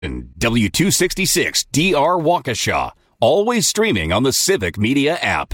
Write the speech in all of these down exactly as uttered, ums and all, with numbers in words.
W two sixty-six D R Waukesha, always streaming on the Civic Media app.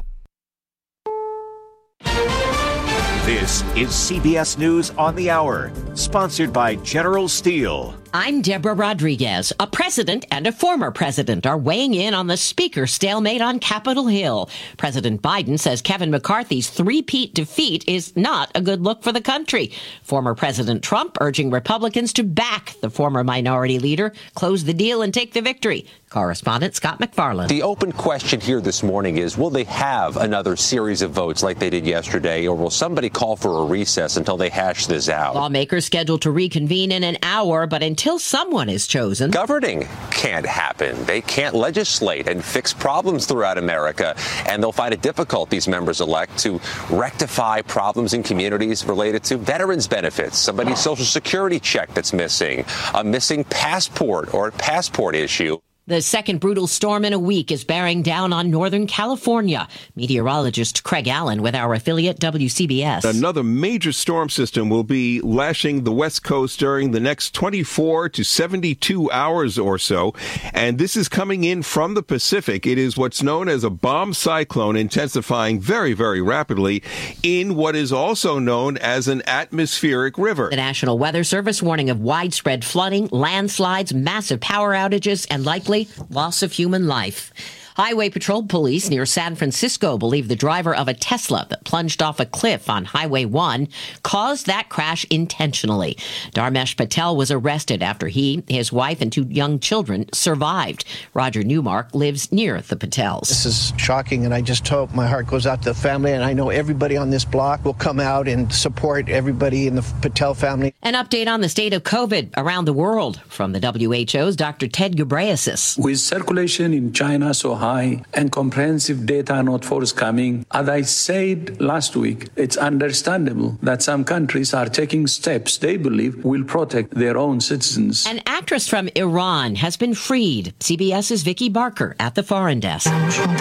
This is C B S News on the Hour, sponsored by General Steel. I'm Deborah Rodriguez. A president and a former president are weighing in on the speaker stalemate on Capitol Hill. President Biden says Kevin McCarthy's three-peat defeat is not a good look for the country. Former President Trump urging Republicans to back the former minority leader, close the deal, and take the victory. Correspondent Scott McFarland. The open question here this morning is, will they have another series of votes like they did yesterday, or will somebody call for a recess until they hash this out? Lawmakers scheduled to reconvene in an hour, but until someone is chosen, governing can't happen. They can't legislate and fix problems throughout America, and they'll find it difficult, these members-elect, to rectify problems in communities related to veterans benefits, somebody's Social Security check that's missing, a missing passport or passport issue. The second brutal storm in a week is bearing down on Northern California. Meteorologist Craig Allen with our affiliate W C B S. Another major storm system will be lashing the West Coast during the next twenty-four to seventy-two hours or so. And this is coming in from the Pacific. It is what's known as a bomb cyclone, intensifying very, very rapidly in what is also known as an atmospheric river. The National Weather Service warning of widespread flooding, landslides, massive power outages, and likely loss of human life. Highway Patrol Police near San Francisco believe the driver of a Tesla that plunged off a cliff on Highway one caused that crash intentionally. Dharmesh Patel was arrested after he, his wife, and two young children survived. Roger Newmark lives near the Patels. This is shocking, and I just hope my heart goes out to the family, and I know everybody on this block will come out and support everybody in the Patel family. An update on the state of COVID around the world from the W H O's Doctor Ted Ghebreyesus. With circulation in China so high and comprehensive data not forthcoming, as I said last week, it's understandable that some countries are taking steps they believe will protect their own citizens. An actress from Iran has been freed. CBS's Vicky Barker at the foreign desk.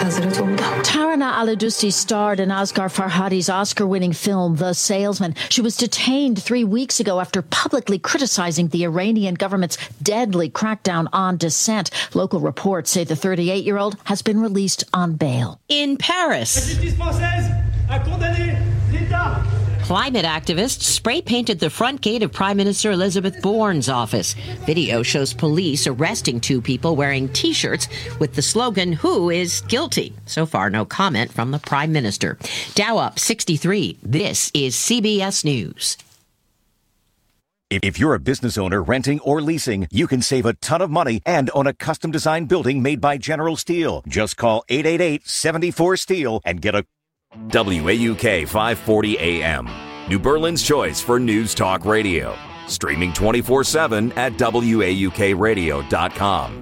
Tarana Al-Adusti starred in Asghar Farhadi's Oscar-winning film The Salesman. She was detained three weeks ago after publicly criticizing the Iranian government's deadly crackdown on dissent. Local reports say the thirty-eight-year-old has been released on bail. In Paris, climate activists spray-painted the front gate of Prime Minister Elizabeth Bourne's office. Video shows police arresting two people wearing T-shirts with the slogan, "Who is guilty?" So far, no comment from the Prime Minister. Dow up sixty-three. This is C B S News. If you're a business owner renting or leasing, you can save a ton of money and own a custom-designed building made by General Steel. Just call eight eight eight, seven four, STEEL and get a... W A U K five forty A M, New Berlin's choice for news talk radio. Streaming twenty-four seven at W A U K radio dot com.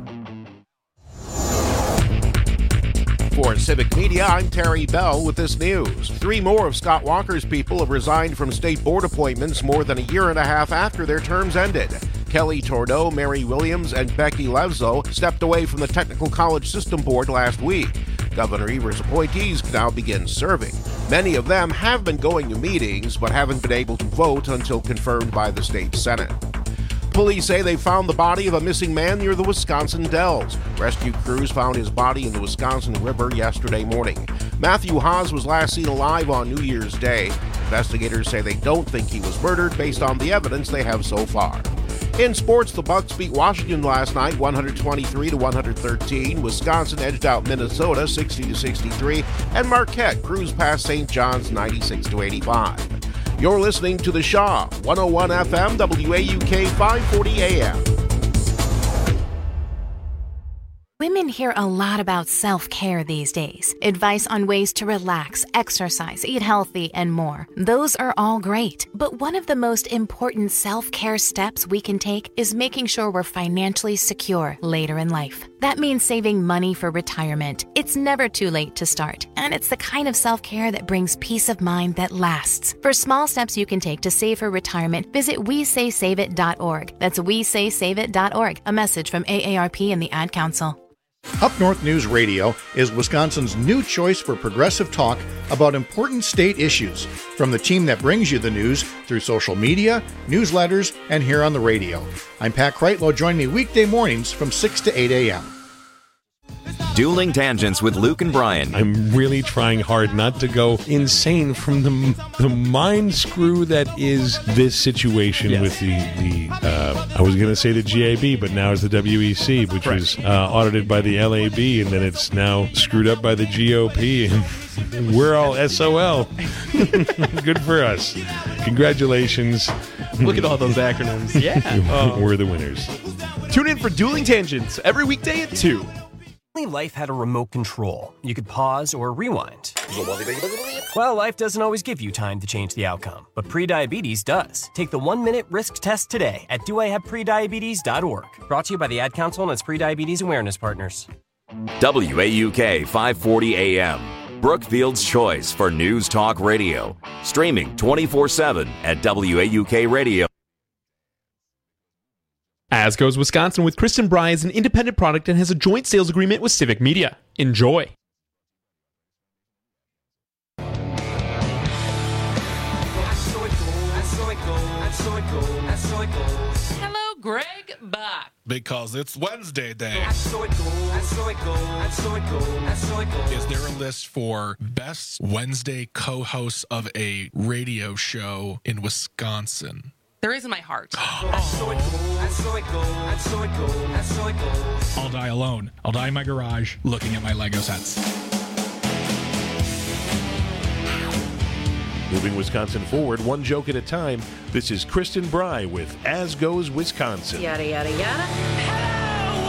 For Civic Media, I'm Terry Bell with this news. Three more of Scott Walker's people have resigned from state board appointments more than a year and a half after their terms ended. Kelly Tordeau, Mary Williams, and Becky Levzo stepped away from the Technical College System Board last week. Governor Evers' appointees can now begin serving. Many of them have been going to meetings, but haven't been able to vote until confirmed by the state Senate. Police say they found the body of a missing man near the Wisconsin Dells. Rescue crews found his body in the Wisconsin River yesterday morning. Matthew Haas was last seen alive on New Year's Day. Investigators say they don't think he was murdered based on the evidence they have so far. In sports, the Bucks beat Washington last night one twenty-three to one thirteen. Wisconsin edged out Minnesota sixty to sixty-three, and Marquette cruised past Saint John's ninety-six to eighty-five. You're listening to The Shaw, one oh one F M, W A U K five forty A M. Women hear a lot about self-care these days. Advice on ways to relax, exercise, eat healthy, and more. Those are all great. But one of the most important self-care steps we can take is making sure we're financially secure later in life. That means saving money for retirement. It's never too late to start, and it's the kind of self-care that brings peace of mind that lasts. For small steps you can take to save for retirement, visit we say save it dot org. That's we say save it dot org. A message from A A R P and the Ad Council. Up North News Radio is Wisconsin's new choice for progressive talk about important state issues, from the team that brings you the news through social media, newsletters, and here on the radio. I'm Pat Kreitlow. Join me weekday mornings from six to eight a.m. Dueling Tangents with Luke and Brian. I'm really trying hard not to go insane from the the mind screw that is this situation yes. with the, the uh, I was going to say the G A B, but now it's the W E C, which right. was uh, audited by the L A B, and then it's now screwed up by the G O P, and we're all S O L. Good for us. Congratulations. Look at all those acronyms. Yeah. Oh. We're the winners. Tune in for Dueling Tangents every weekday at two. Life had a remote control. You could pause or rewind. Well, life doesn't always give you time to change the outcome, but prediabetes does. Take the one-minute risk test today at do I have prediabetes dot org. Brought to you by the Ad Council and its prediabetes awareness partners. W A U K five forty A M, Brookfield's choice for news talk radio. Streaming twenty-four seven at W A U K Radio. As Goes Wisconsin with Kristen Bry is an independent product and has a joint sales agreement with Civic Media. Enjoy. Hello, Greg Bach. Because it's Wednesday day. Is there a list for best Wednesday co-hosts of a radio show in Wisconsin? There is in my heart. I'll die alone. I'll die in my garage looking at my Lego sets. Moving Wisconsin forward, one joke at a time, this is Kristen Bry with As Goes Wisconsin. Yada, yada, yada. Hello,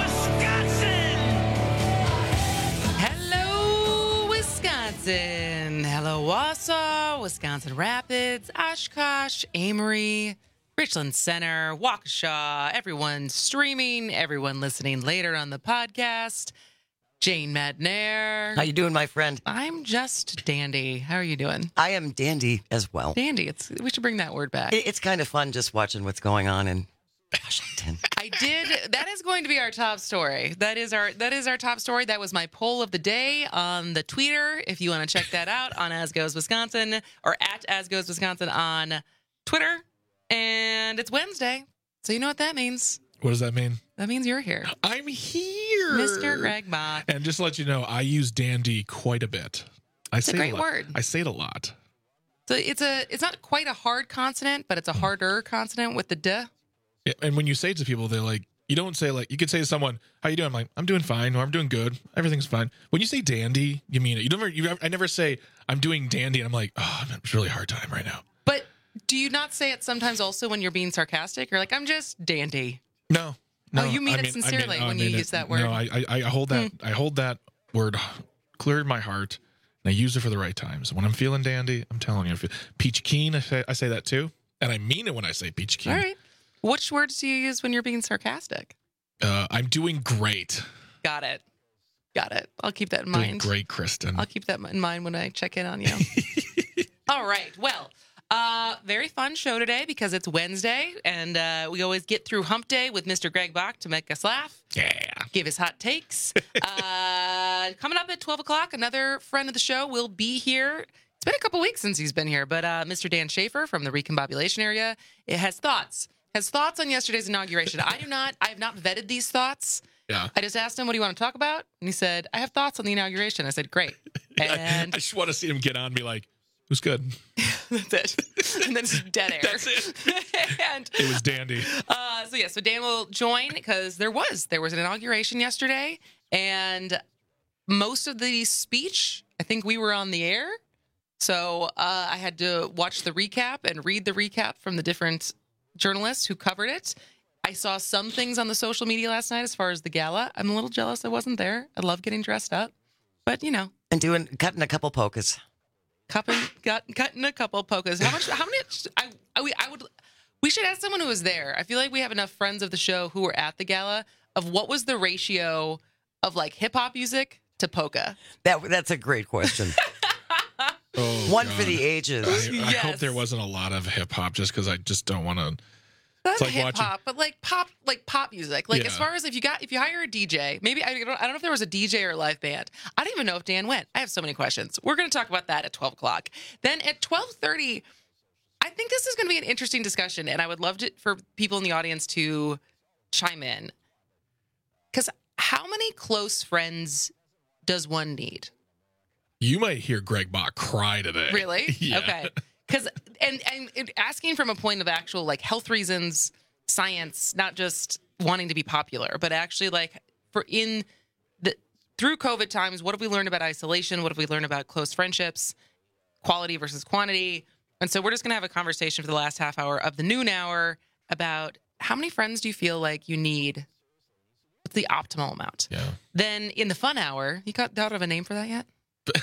Wisconsin! Hello, Wisconsin! Hello, Wausau, Wisconsin Rapids, Oshkosh, Amory, Richland Center, Waukesha, everyone streaming, everyone listening later on the podcast. Jane Madnair. How you doing, my friend? I'm just dandy. How are you doing? I am dandy as well. Dandy. It's we should bring that word back. It, it's kind of fun just watching what's going on in Washington. I did. That is going to be our top story. That is our that is our top story. That was my poll of the day on the Twitter. If you want to check that out on As Goes Wisconsin or at As Goes Wisconsin on Twitter. And it's Wednesday, so you know what that means. What does that mean? That means you're here. I'm here. Mister Greg Bach. And just to let you know, I use dandy quite a bit. I it's say a great it a word. I say it a lot. So it's a it's not quite a hard consonant, but it's a harder consonant with the duh. Yeah, and when you say it to people, they're like, you don't say like, you could say to someone, how you doing? I'm like, I'm doing fine, or I'm doing good. Everything's fine. When you say dandy, you mean it. You never, you, I never say, I'm doing dandy, and I'm like, oh, I'm having a really hard time right now. But do you not say it sometimes also when you're being sarcastic? You're like, I'm just dandy. No. No, oh, you mean I it mean, sincerely I mean, when I mean you it, use that word? No, I, I, I hold that hmm. I hold that word clear in my heart, and I use it for the right times. When I'm feeling dandy, I'm telling you, peach keen, I say, I say that too, and I mean it when I say peach keen. All right. Which words do you use when you're being sarcastic? Uh, I'm doing great. Got it. Got it. I'll keep that in doing mind. Great, Kristen. I'll keep that in mind when I check in on you. All right. Well. Uh, very fun show today because it's Wednesday, and uh, we always get through Hump Day with Mister Greg Bach to make us laugh. Yeah. Give us hot takes. uh, coming up at twelve o'clock, another friend of the show will be here. It's been a couple weeks since he's been here, but uh, Mister Dan Schaefer from the Recombobulation area it has thoughts. Has thoughts on yesterday's inauguration. I do not. I have not vetted these thoughts. Yeah. I just asked him, what do you want to talk about? And he said, I have thoughts on the inauguration. I said, great. And I just want to see him get on and be like, who's good? That's it. And then it's dead air. That's it. And it was dandy. Uh, so yeah, so Dan will join because there was there was an inauguration yesterday, and most of the speech, I think we were on the air, so uh, I had to watch the recap and read the recap from the different journalists who covered it. I saw some things on the social media last night as far as the gala. I'm a little jealous I wasn't there. I love getting dressed up, but you know, and doing cutting a couple polkas. Cupping, cut, cutting a couple polkas. How much? How many? I, I, I would. We should ask someone who was there. I feel like we have enough friends of the show who were at the gala. Of what was the ratio of like hip hop music to polka? That that's a great question. oh, One God. for the ages. I, I yes. hope there wasn't a lot of hip hop, just because I just don't want to. Not It's like hip watching- hop, but like pop, like pop music. Like Yeah. as far as if you got, if you hire a D J, maybe I don't, I don't know if there was a D J or a live band. I don't even know if Dan went. I have so many questions. We're going to talk about that at twelve o'clock. Then at twelve thirty, I think this is going to be an interesting discussion, and I would love to, for people in the audience to chime in. Because how many close friends does one need? You might hear Greg Bach cry today. Really? Yeah. Okay. Because and and it- asking from a point of actual like health reasons, science, not just wanting to be popular, but actually like for in the through COVID times, what have we learned about isolation? What have we learned about close friendships, quality versus quantity? And so we're just gonna have a conversation for the last half hour of the noon hour about how many friends do you feel like you need? What's the optimal amount? Yeah. Then in the fun hour, you got thought of a name for that yet?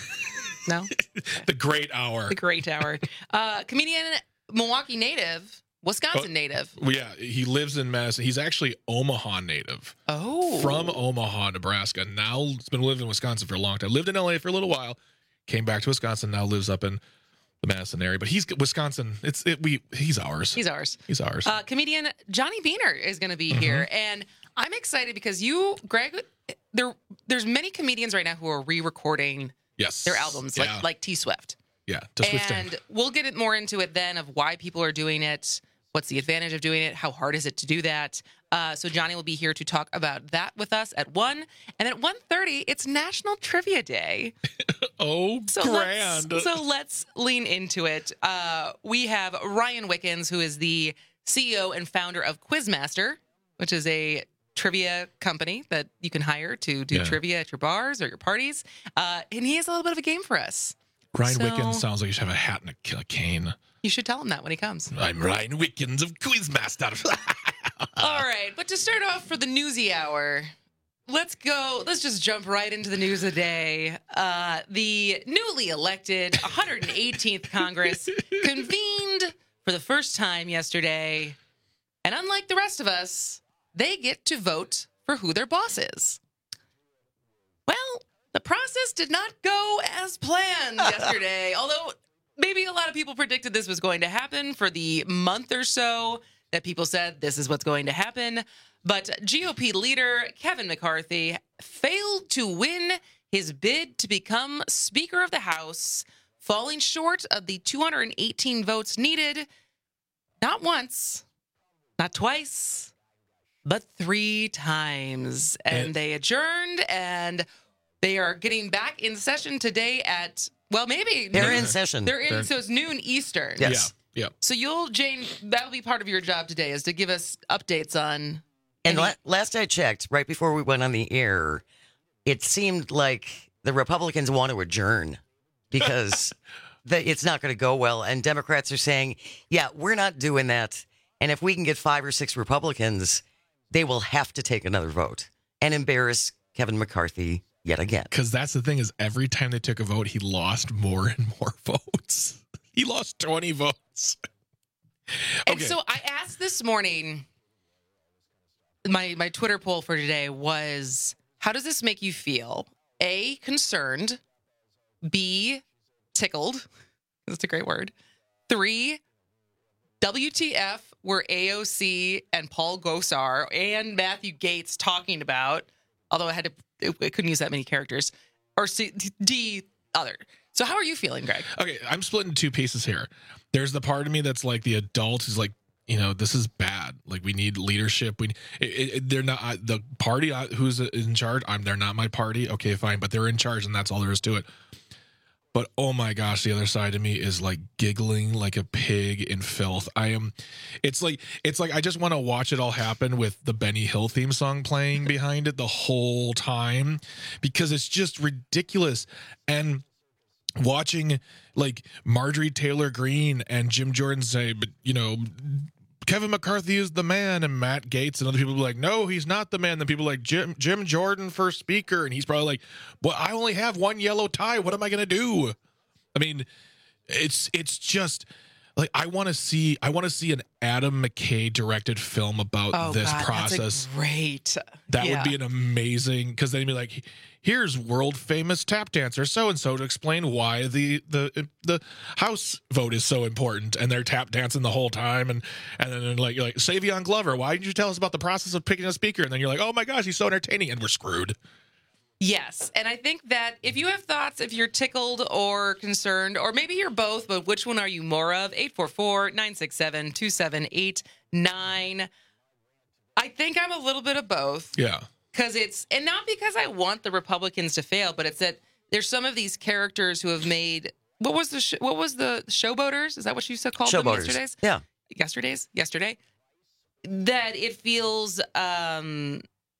No. The great hour. The great hour. Uh, comedian, Milwaukee native, Wisconsin Oh, native. Well, yeah, he lives in Madison. He's actually Omaha native. Oh. From Omaha, Nebraska. Now he's been living in Wisconsin for a long time. Lived in L A for a little while. Came back to Wisconsin. Now lives up in the Madison area. But he's Wisconsin. It's it, we. He's ours. He's ours. He's ours. Uh, comedian Johnny Beaner is going to be Mhm. here, and I'm excited because you, Greg, there, there's many comedians right now who are re-recording yes. their albums, Yeah. like like T Swift. Yeah. To Swift And we'll get it more into it then of why people are doing it, what's the advantage of doing it, how hard is it to do that. Uh, so Johnny will be here to talk about that with us at one, and then at one thirty, it's National Trivia Day. Oh, so grand. Let's, so let's lean into it. Uh, we have Ryan Wickens, who is the C E O and founder of Quizmaster, which is a trivia company that you can hire to do Yeah. trivia at your bars or your parties. Uh, and he has a little bit of a game for us. Ryan So- Wickens sounds like you should have a hat and a, a cane. You should tell him that when he comes. I'm Ryan Wickens of Quizmaster. All right, but to start off for the newsy hour, let's go. Let's just jump right into the news of the day. Uh, the newly elected one hundred eighteenth Congress convened for the first time yesterday, and unlike the rest of us, they get to vote for who their boss is. Well, the process did not go as planned yesterday, although maybe a lot of people predicted this was going to happen for the month or so that people said this is what's going to happen. But G O P leader Kevin McCarthy failed to win his bid to become Speaker of the House, falling short of the two hundred eighteen votes needed, not once, not twice, but three times. And And- they adjourned, and they are getting back in session today at, well, maybe. They're noon. in session. They're in, They're- so it's noon Eastern. Yes. Yeah. So you'll, Jane, that'll be part of your job today is to give us updates on. And any- la- last I checked, right before we went on the air, it seemed like the Republicans want to adjourn because the, it's not going to go well. And Democrats are saying, yeah, we're not doing that. And if we can get five or six Republicans, they will have to take another vote and embarrass Kevin McCarthy yet again. Because that's the thing is every time they took a vote, he lost more and more votes. He lost twenty votes. And Okay. so I asked this morning, my my Twitter poll for today was, how does this make you feel? A, concerned. B, tickled. That's a great word. Three, W T F were A O C and Paul Gosar and Matthew Gaetz talking about, although I had to, I couldn't use that many characters. Or C, D, other. So how are you feeling, Greg? Okay, I'm split in two pieces here. There's the part of me that's like the adult who's like, you know, this is bad. Like we need leadership. We it, it, they're not uh, the party uh, who's in charge. I'm they're not my party. Okay, fine, but they're in charge, and that's all there is to it. But oh my gosh, the other side of me is like giggling like a pig in filth. I am. It's like it's like I just want to watch it all happen with the Benny Hill theme song playing behind it the whole time because it's just ridiculous. And watching like Marjorie Taylor Greene and Jim Jordan say, but you know, Kevin McCarthy is the man, and Matt Gaetz and other people be like, no, he's not the man. Then people are like Jim Jim Jordan for speaker, and he's probably like, well, I only have one yellow tie. What am I gonna do? I mean, it's it's just like I want to see I want to see an Adam McKay directed film about Oh, this God, process. That's a great. That yeah. would be an amazing, because then you'd be like, here's world famous tap dancer so and so to explain why the the the House vote is so important, and they're tap dancing the whole time, and and then like you're like Savion Glover, why didn't you tell us about the process of picking a speaker? And then you're like, oh my gosh, he's so entertaining, and we're screwed. Yes. And I think that if you have thoughts, if you're tickled or concerned, or maybe you're both, but which one are you more of? eight four four, nine six seven, two seven eight nine. I think I'm a little bit of both. Yeah. Because it's, and not because I want the Republicans to fail, but it's that there's some of these characters who have made, what was the, sh- what was the showboaters? Is that what you said called them Showboaters. yesterday's? Yeah. Yesterday's? Yesterday? That it feels, um,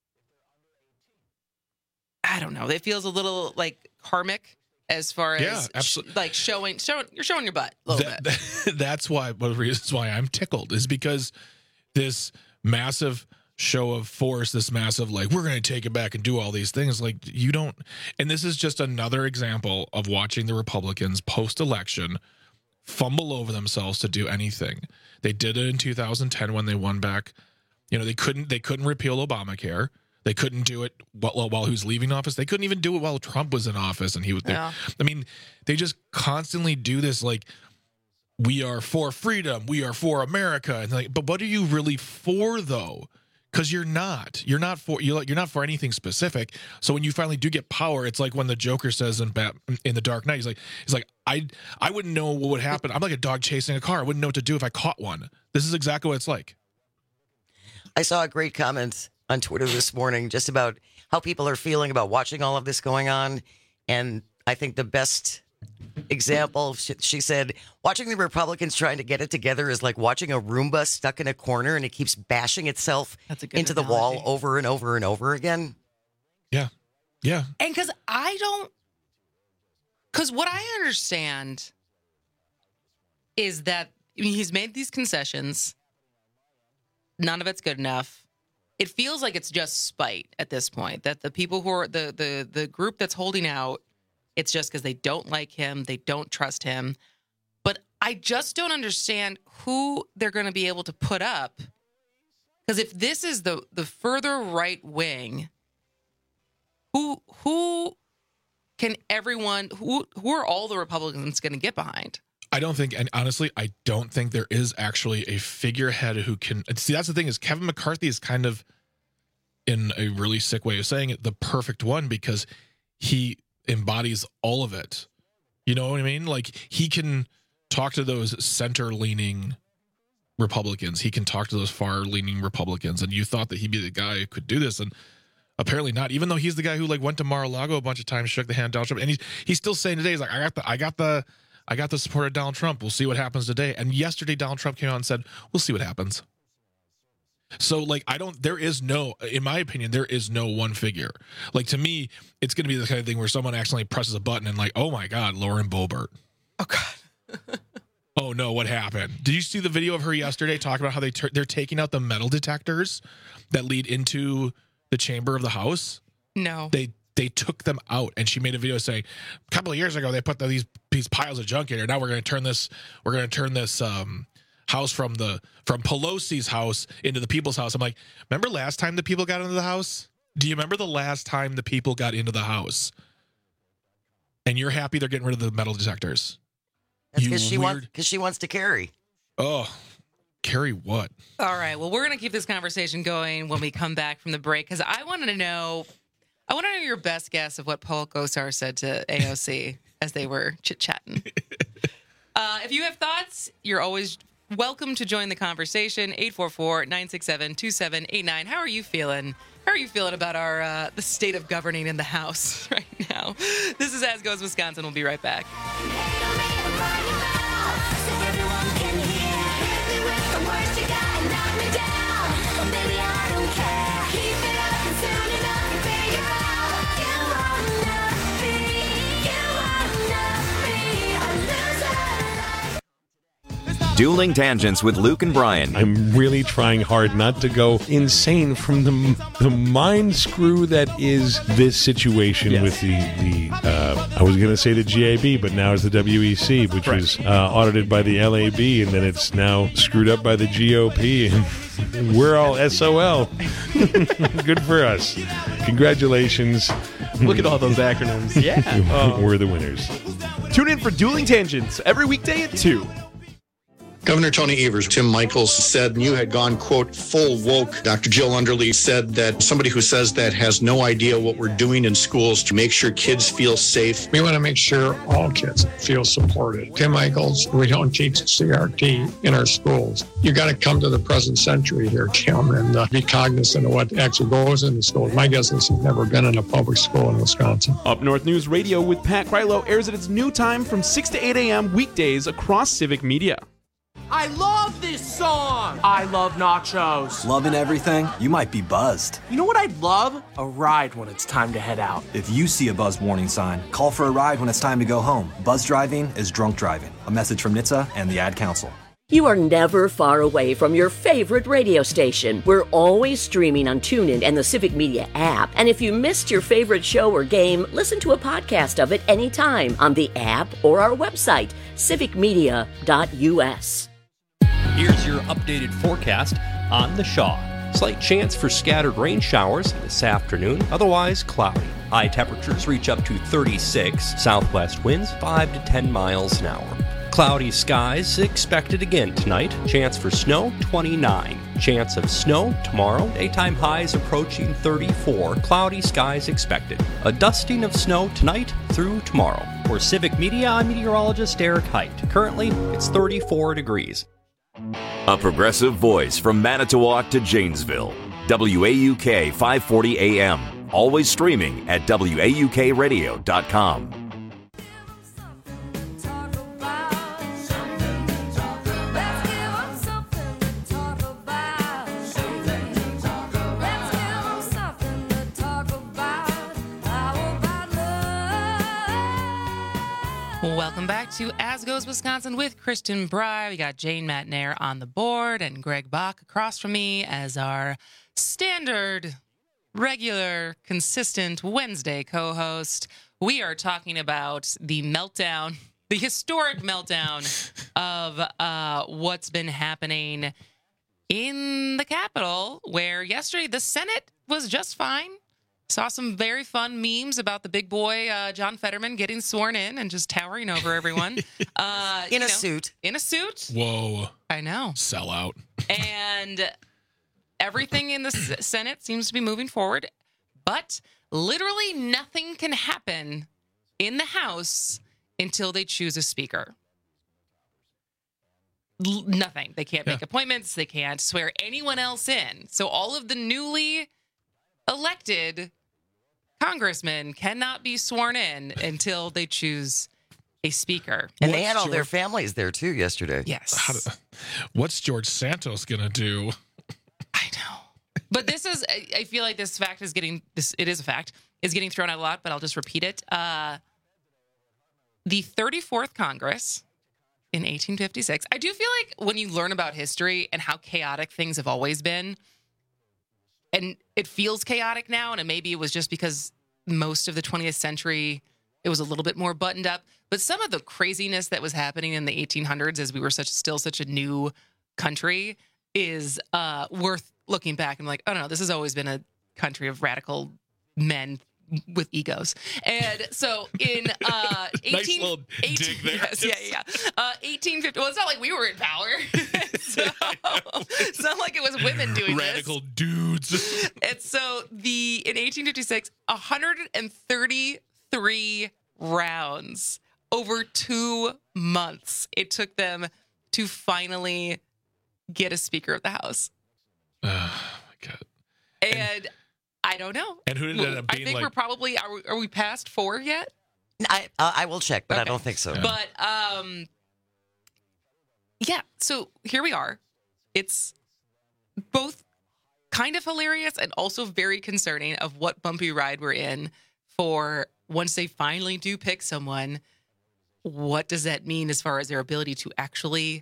I don't know. It feels a little like karmic as far as Yeah, absolutely. sh- like showing, showing, you're showing your butt a little That- bit. that- that's why one of the reasons why I'm tickled is because this massive show of force, this massive like we're going to take it back and do all these things, like you don't. And this is just another example of watching the Republicans post-election fumble over themselves to do anything. They did it in two thousand ten when they won back. You know, they couldn't they couldn't repeal Obamacare. They couldn't do it while, while he was leaving office. They couldn't even do it while Trump was in office, and he was there. Yeah. I mean, they just constantly do this like, we are for freedom, we are for America, and like, but what are you really for though? Because you're not. You're not for you. You're not for anything specific. So when you finally do get power, it's like when the Joker says in Bat, in the Dark Knight, he's like, he's like, I I wouldn't know what would happen. I'm like a dog chasing a car. I wouldn't know what to do if I caught one. This is exactly what it's like. I saw a great comment on Twitter this morning just about how people are feeling about watching all of this going on. And I think the best example, she, she said, watching the Republicans trying to get it together is like watching a Roomba stuck in a corner and it keeps bashing itself That's a good into the analogy. wall over and over and over again. Yeah. Yeah. And because I don't, because what I understand is that I mean, he's made these concessions. None of it's good enough. It feels like it's just spite at this point, that the people who are the the the group that's holding out, it's just because they don't like him, they don't trust him. But I just don't understand who they're going to be able to put up. Because if this is the the further right wing, who who can everyone who who are all the Republicans going to get behind? I don't think, and honestly, I don't think there is actually a figurehead who can see. That's the thing, is Kevin McCarthy is kind of, in a really sick way of saying it, the perfect one, because he embodies all of it. You know what I mean? Like, he can talk to those center-leaning Republicans. He can talk to those far-leaning Republicans. And you thought that he'd be the guy who could do this, and apparently not. Even though he's the guy who like went to Mar-a-Lago a bunch of times, shook the hand of Donald Trump, and he's he's still saying today, he's like, I got the, I got the. I got the support of Donald Trump. We'll see what happens today. And yesterday, Donald Trump came out and said, we'll see what happens. So, like, I don't, there is no, in my opinion, there is no one figure. Like, to me, it's going to be the kind of thing where someone accidentally presses a button and, like, oh my God, Lauren Boebert. Oh, God. Oh, no, what happened? Did you see the video of her yesterday talking about how they ter- they're taking out the metal detectors that lead into the chamber of the House? No. They They took them out, and she made a video saying, a couple of years ago, they put the, these these piles of junk in here. Now we're going to turn this, we're going to turn this um, house from the from Pelosi's house into the people's house. I'm like, remember last time the people got into the house? Do you remember the last time the people got into the house? And you're happy they're getting rid of the metal detectors? That's You because she, weird- wants, 'cause she wants to carry. Oh, carry what? All right. Well, we're going to keep this conversation going when we come back from the break, because I wanted to know, I want to know your best guess of what Paul Gosar said to A O C as they were chit-chatting. Uh, if you have thoughts, you're always welcome to join the conversation. eight four four, nine six seven, two seven eight nine. How are you feeling? How are you feeling about our uh, the state of governing in the House right now? This is As Goes Wisconsin. We'll be right back. Dueling Tangents with Luke and Brian. I'm really trying hard not to go insane from the the mind screw that is this situation yes. with the, the uh, I was going to say the G A B, but now it's the W E C, which right. was uh, audited by the L A B, and then it's now screwed up by the G O P, and we're all S O L. Good for us. Congratulations. Look at all those acronyms. Yeah. uh, we're the winners. Tune in for Dueling Tangents every weekday at two. Governor Tony Evers, Tim Michaels said you had gone, quote, full woke. Doctor Jill Underly said that somebody who says that has no idea what we're doing in schools to make sure kids feel safe. We want to make sure all kids feel supported. Tim Michaels, we don't teach C R T in our schools. You got to come to the present century here, Tim, and uh, be cognizant of what actually goes in the schools. My guess is he's never been in a public school in Wisconsin. Up North News Radio with Pat Krylo airs at its new time from six to eight a.m. weekdays across Civic Media. I love this song! I love nachos. Loving everything? You might be buzzed. You know what I'd love? A ride when it's time to head out. If you see a buzz warning sign, call for a ride when it's time to go home. Buzz driving is drunk driving. A message from N H T S A and the Ad Council. You are never far away from your favorite radio station. We're always streaming on TuneIn and the Civic Media app. And if you missed your favorite show or game, listen to a podcast of it anytime on the app or our website, civic media dot u s. Here's your updated forecast on the Shaw. Slight chance for scattered rain showers this afternoon, otherwise cloudy. High temperatures reach up to thirty-six, southwest winds five to ten miles an hour. Cloudy skies expected again tonight. Chance for snow, twenty-nine. Chance of snow tomorrow. Daytime highs approaching thirty-four. Cloudy skies expected. A dusting of snow tonight through tomorrow. For Civic Media, I'm meteorologist Eric Height. Currently, it's thirty-four degrees. A progressive voice from Manitowoc to Janesville. W A U K five forty A M. Always streaming at W A U K radio dot com. Welcome back to As Goes Wisconsin with Kristen Bry. We got Jane Matnair on the board and Greg Bach across from me as our standard, regular, consistent Wednesday co-host. We are talking about the meltdown, the historic meltdown of uh, what's been happening in the Capitol, where yesterday the Senate was just fine. Saw some very fun memes about the big boy, uh, John Fetterman, getting sworn in and just towering over everyone. Uh, in a know, suit. In a suit. Whoa. I know. Sell out. And everything in the Senate seems to be moving forward. But literally nothing can happen in the House until they choose a speaker. L- nothing. They can't make yeah. appointments. They can't swear anyone else in. So all of the newly elected congressmen cannot be sworn in until they choose a speaker. And what's they had all George, their families there too yesterday. Yes. How do, what's George Santos gonna do? I know. But this is, I, I feel like this fact is getting, this it is a fact, is getting thrown out a lot, but I'll just repeat it. Uh, the thirty-fourth Congress in eighteen fifty-six, I do feel like when you learn about history and how chaotic things have always been, and it feels chaotic now, and maybe it was just because most of the twentieth century, it was a little bit more buttoned up. But some of the craziness that was happening in the eighteen hundreds as we were such still such a new country is uh, worth looking back and like, oh, no, this has always been a country of radical men with egos. And so in uh, eighteen, nice little eighteen dig there. Yes, yeah, yeah. Uh, eighteen fifty. Well, it's not like we were in power. So, it's not like it was women doing radical this. dudes. And so the in eighteen fifty-six, one hundred thirty-three rounds over two months it took them to finally get a Speaker of the House. Oh my God. And, and I don't know. And who did it end up being? I think like, we're probably are we, are we past four yet? I uh, I will check, but okay. I don't think so. Yeah. But um, yeah. So here we are. It's both kind of hilarious and also very concerning of what bumpy ride we're in for once they finally do pick someone. What does that mean as far as their ability to actually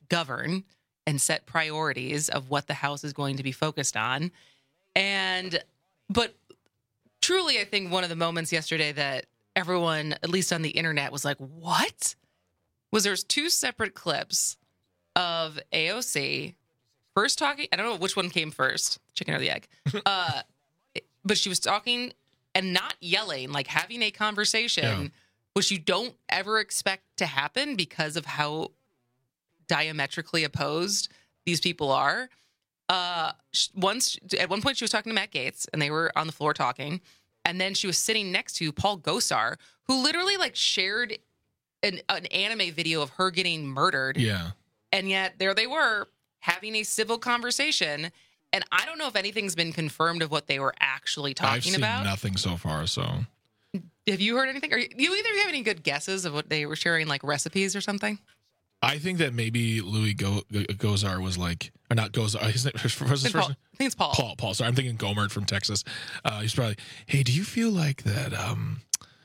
govern and set priorities of what the House is going to be focused on. And, but truly, I think one of the moments yesterday that everyone, at least on the internet, was like, what? Was there's two separate clips of A O C first talking. I don't know which one came first, chicken or the egg. uh, but she was talking and not yelling, like having a conversation, yeah. which you don't ever expect to happen because of how diametrically opposed these people are. Uh, once at one point she was talking to Matt Gaetz and they were on the floor talking, and then she was sitting next to Paul Gosar, who literally like shared an, an anime video of her getting murdered. Yeah. And yet there they were having a civil conversation. And I don't know if anything's been confirmed of what they were actually talking I've seen about. Nothing so far. So have you heard anything? Or you either have any good guesses of what they were sharing, like recipes or something? I think that maybe Louis Go- Gosar was like, or not Gosar. His name, his first, his first Paul. I think it's Paul. Paul. Paul. Sorry, I'm thinking Gomert from Texas. Uh, he's probably, hey, do you feel like that? Um,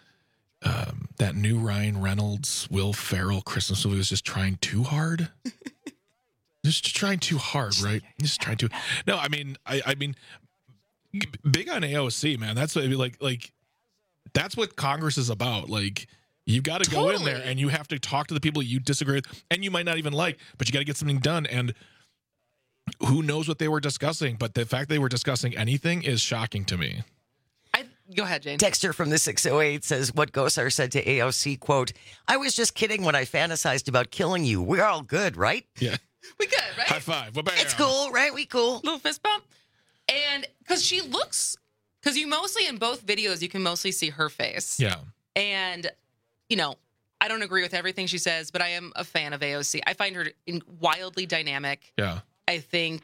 um, that new Ryan Reynolds, Will Ferrell Christmas movie was just trying too hard. Just trying too hard, right? Just trying to. No, I mean, I, I mean, big on A O C, man. That's what like, like, that's what Congress is about. Like. You got to totally. go in there and you have to talk to the people you disagree with and you might not even like, but you got to get something done. And who knows what they were discussing, but the fact they were discussing anything is shocking to me. I, go ahead, Jane. Dexter from the six oh eight says what Gosar said to A O C, quote, I was just kidding when I fantasized about killing you. We're all good, right? Yeah. We good, right? High five. Well, it's cool, right? We cool. Little fist bump. And because she looks, because you mostly in both videos, you can mostly see her face. Yeah. And you know, I don't agree with everything she says, but I am a fan of A O C. I find her in, wildly dynamic. Yeah. I think,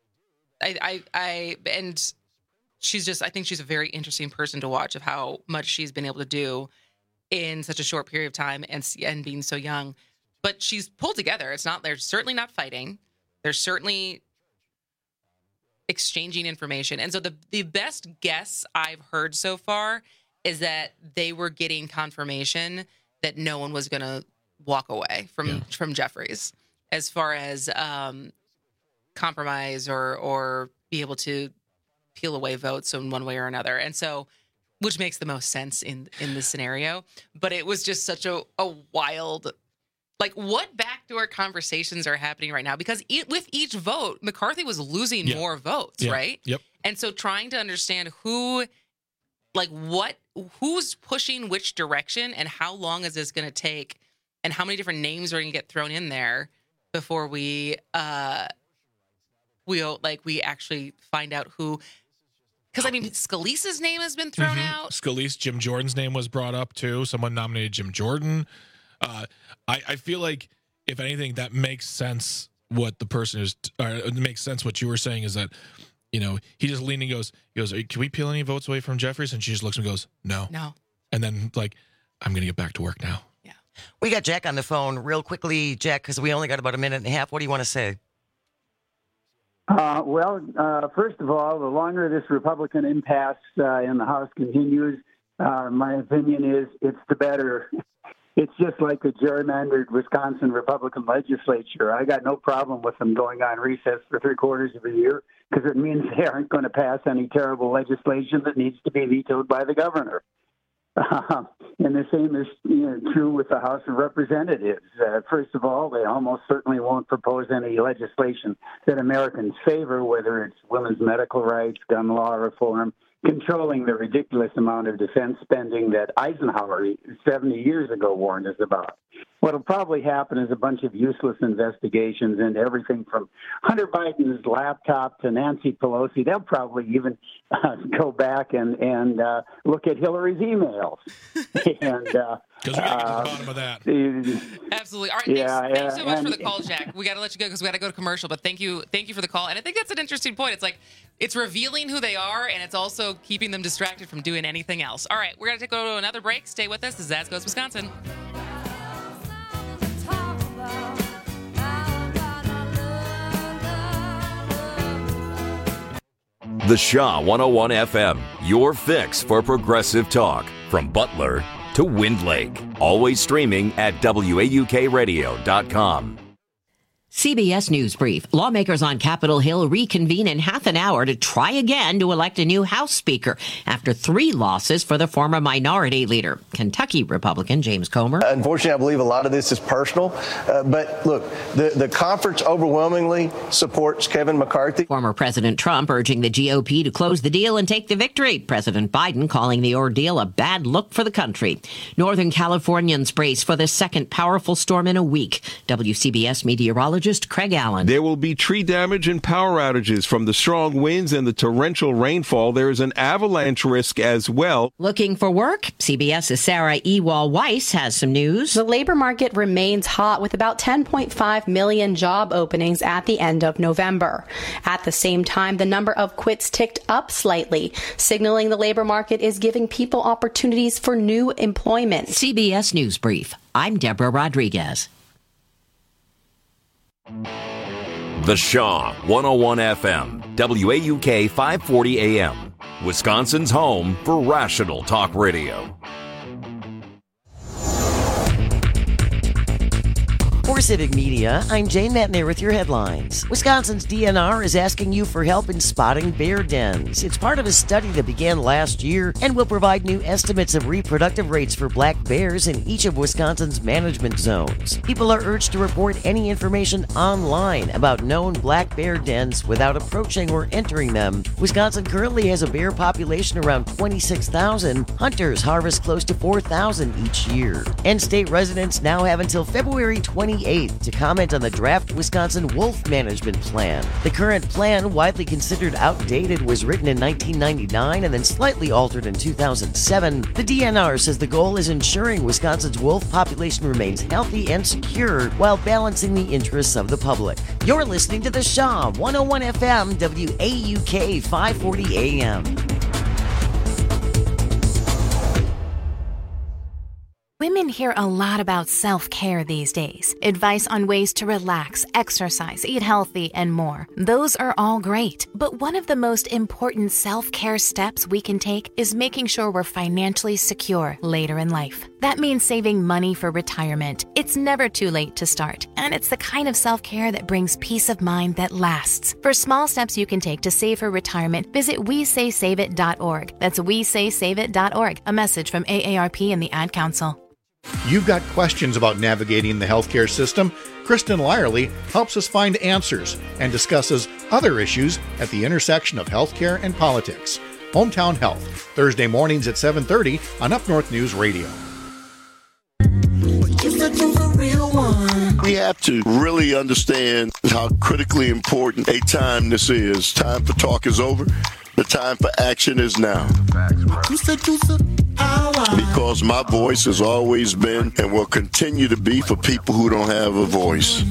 I, I, I, and she's just, I think she's a very interesting person to watch of how much she's been able to do in such a short period of time and, and being so young. But she's pulled together. It's not, they're certainly not fighting. They're certainly exchanging information. And so the, the best guess I've heard so far is that they were getting confirmation that no one was going to walk away from yeah. from Jeffries as far as um, compromise or or be able to peel away votes in one way or another. And so, which makes the most sense in in this scenario. But it was just such a, a wild, like, what backdoor conversations are happening right now? Because e- with each vote, McCarthy was losing yeah. more votes, yeah. right? Yep. And so trying to understand who, like, what, who's pushing which direction and how long is this going to take and how many different names are going to get thrown in there before we, uh, we'll, like, we actually find out who, because, I mean, Scalise's name has been thrown mm-hmm. out. Scalise, Jim Jordan's name was brought up, too. Someone nominated Jim Jordan. Uh, I, I feel like, if anything, that makes sense what the person is, or it makes sense what you were saying is that, you know, he just leaned and goes, he goes, can we peel any votes away from Jeffries? And she just looks and goes, no. No. And then, like, I'm going to get back to work now. Yeah. We got Jack on the phone real quickly, Jack, because we only got about a minute and a half. What do you want to say? Uh, well, uh, first of all, the longer this Republican impasse uh, in the House continues, uh, my opinion is it's the better. It's just like the gerrymandered Wisconsin Republican legislature. I got no problem with them going on recess for three quarters of a year because it means they aren't going to pass any terrible legislation that needs to be vetoed by the governor. Uh, and the same is you know, true with the House of Representatives. Uh, first of all, they almost certainly won't propose any legislation that Americans favor, whether it's women's medical rights, gun law reform, controlling the ridiculous amount of defense spending that Eisenhower seventy years ago warned us about. What will probably happen is a bunch of useless investigations into everything from Hunter Biden's laptop to Nancy Pelosi. They'll probably even uh, go back and, and uh, look at Hillary's emails. and uh, Because we got to get to the bottom of that. Absolutely. All right. Yeah, thanks, yeah, thanks so much and, for the call, Jack. We got to let you go because we got to go to commercial. But thank you, thank you for the call. And I think that's an interesting point. It's like it's revealing who they are, and it's also keeping them distracted from doing anything else. All right, we're gonna go to another break. Stay with us. This is As Goes Wisconsin. The Shaw one oh one F M, your fix for progressive talk. From Butler to Wind Lake. Always streaming at W A U K radio dot com. C B S News Brief. Lawmakers on Capitol Hill reconvene in half an hour to try again to elect a new House Speaker after three losses for the former minority leader. Kentucky Republican James Comer. Unfortunately, I believe a lot of this is personal. Uh, but look, the, the conference overwhelmingly supports Kevin McCarthy. Former President Trump urging the G O P to close the deal and take the victory. President Biden calling the ordeal a bad look for the country. Northern Californians brace for the second powerful storm in a week. W C B S meteorologist Craig Allen. There will be tree damage and power outages from the strong winds and the torrential rainfall. There is an avalanche risk as well. Looking for work? CBS's Sarah Ewald-Weiss has some news. The labor market remains hot with about ten point five million job openings at the end of November. At the same time, the number of quits ticked up slightly, signaling the labor market is giving people opportunities for new employment. C B S News Brief. I'm Deborah Rodriguez. The Shaw, one oh one F M, W A U K five forty A M, Wisconsin's home for rational talk radio. For Civic Media, I'm Jane Matner with your headlines. Wisconsin's D N R is asking you for help in spotting bear dens. It's part of a study that began last year and will provide new estimates of reproductive rates for black bears in each of Wisconsin's management zones. People are urged to report any information online about known black bear dens without approaching or entering them. Wisconsin currently has a bear population around twenty-six thousand. Hunters harvest close to four thousand each year. And state residents now have until February twenty-eighth to comment on the draft Wisconsin Wolf Management Plan. The current plan, widely considered outdated, was written in nineteen ninety-nine and then slightly altered in two thousand seven. The D N R says the goal is ensuring Wisconsin's wolf population remains healthy and secure while balancing the interests of the public. You're listening to The Shaw, one oh one F M, W A U K five forty A M. Women hear a lot about self-care these days. Advice on ways to relax, exercise, eat healthy, and more. Those are all great. But one of the most important self-care steps we can take is making sure we're financially secure later in life. That means saving money for retirement. It's never too late to start. And it's the kind of self-care that brings peace of mind that lasts. For small steps you can take to save for retirement, visit we say save it dot org. That's we say save it dot org. A message from A A R P and the Ad Council. You've got questions about navigating the healthcare system? Kristen Lyerly helps us find answers and discusses other issues at the intersection of healthcare and politics. Hometown Health, Thursday mornings at seven thirty on Up North News Radio. We have to really understand how critically important a time this is. Time for talk is over. The time for action is now. Because my voice has always been and will continue to be for people who don't have a voice.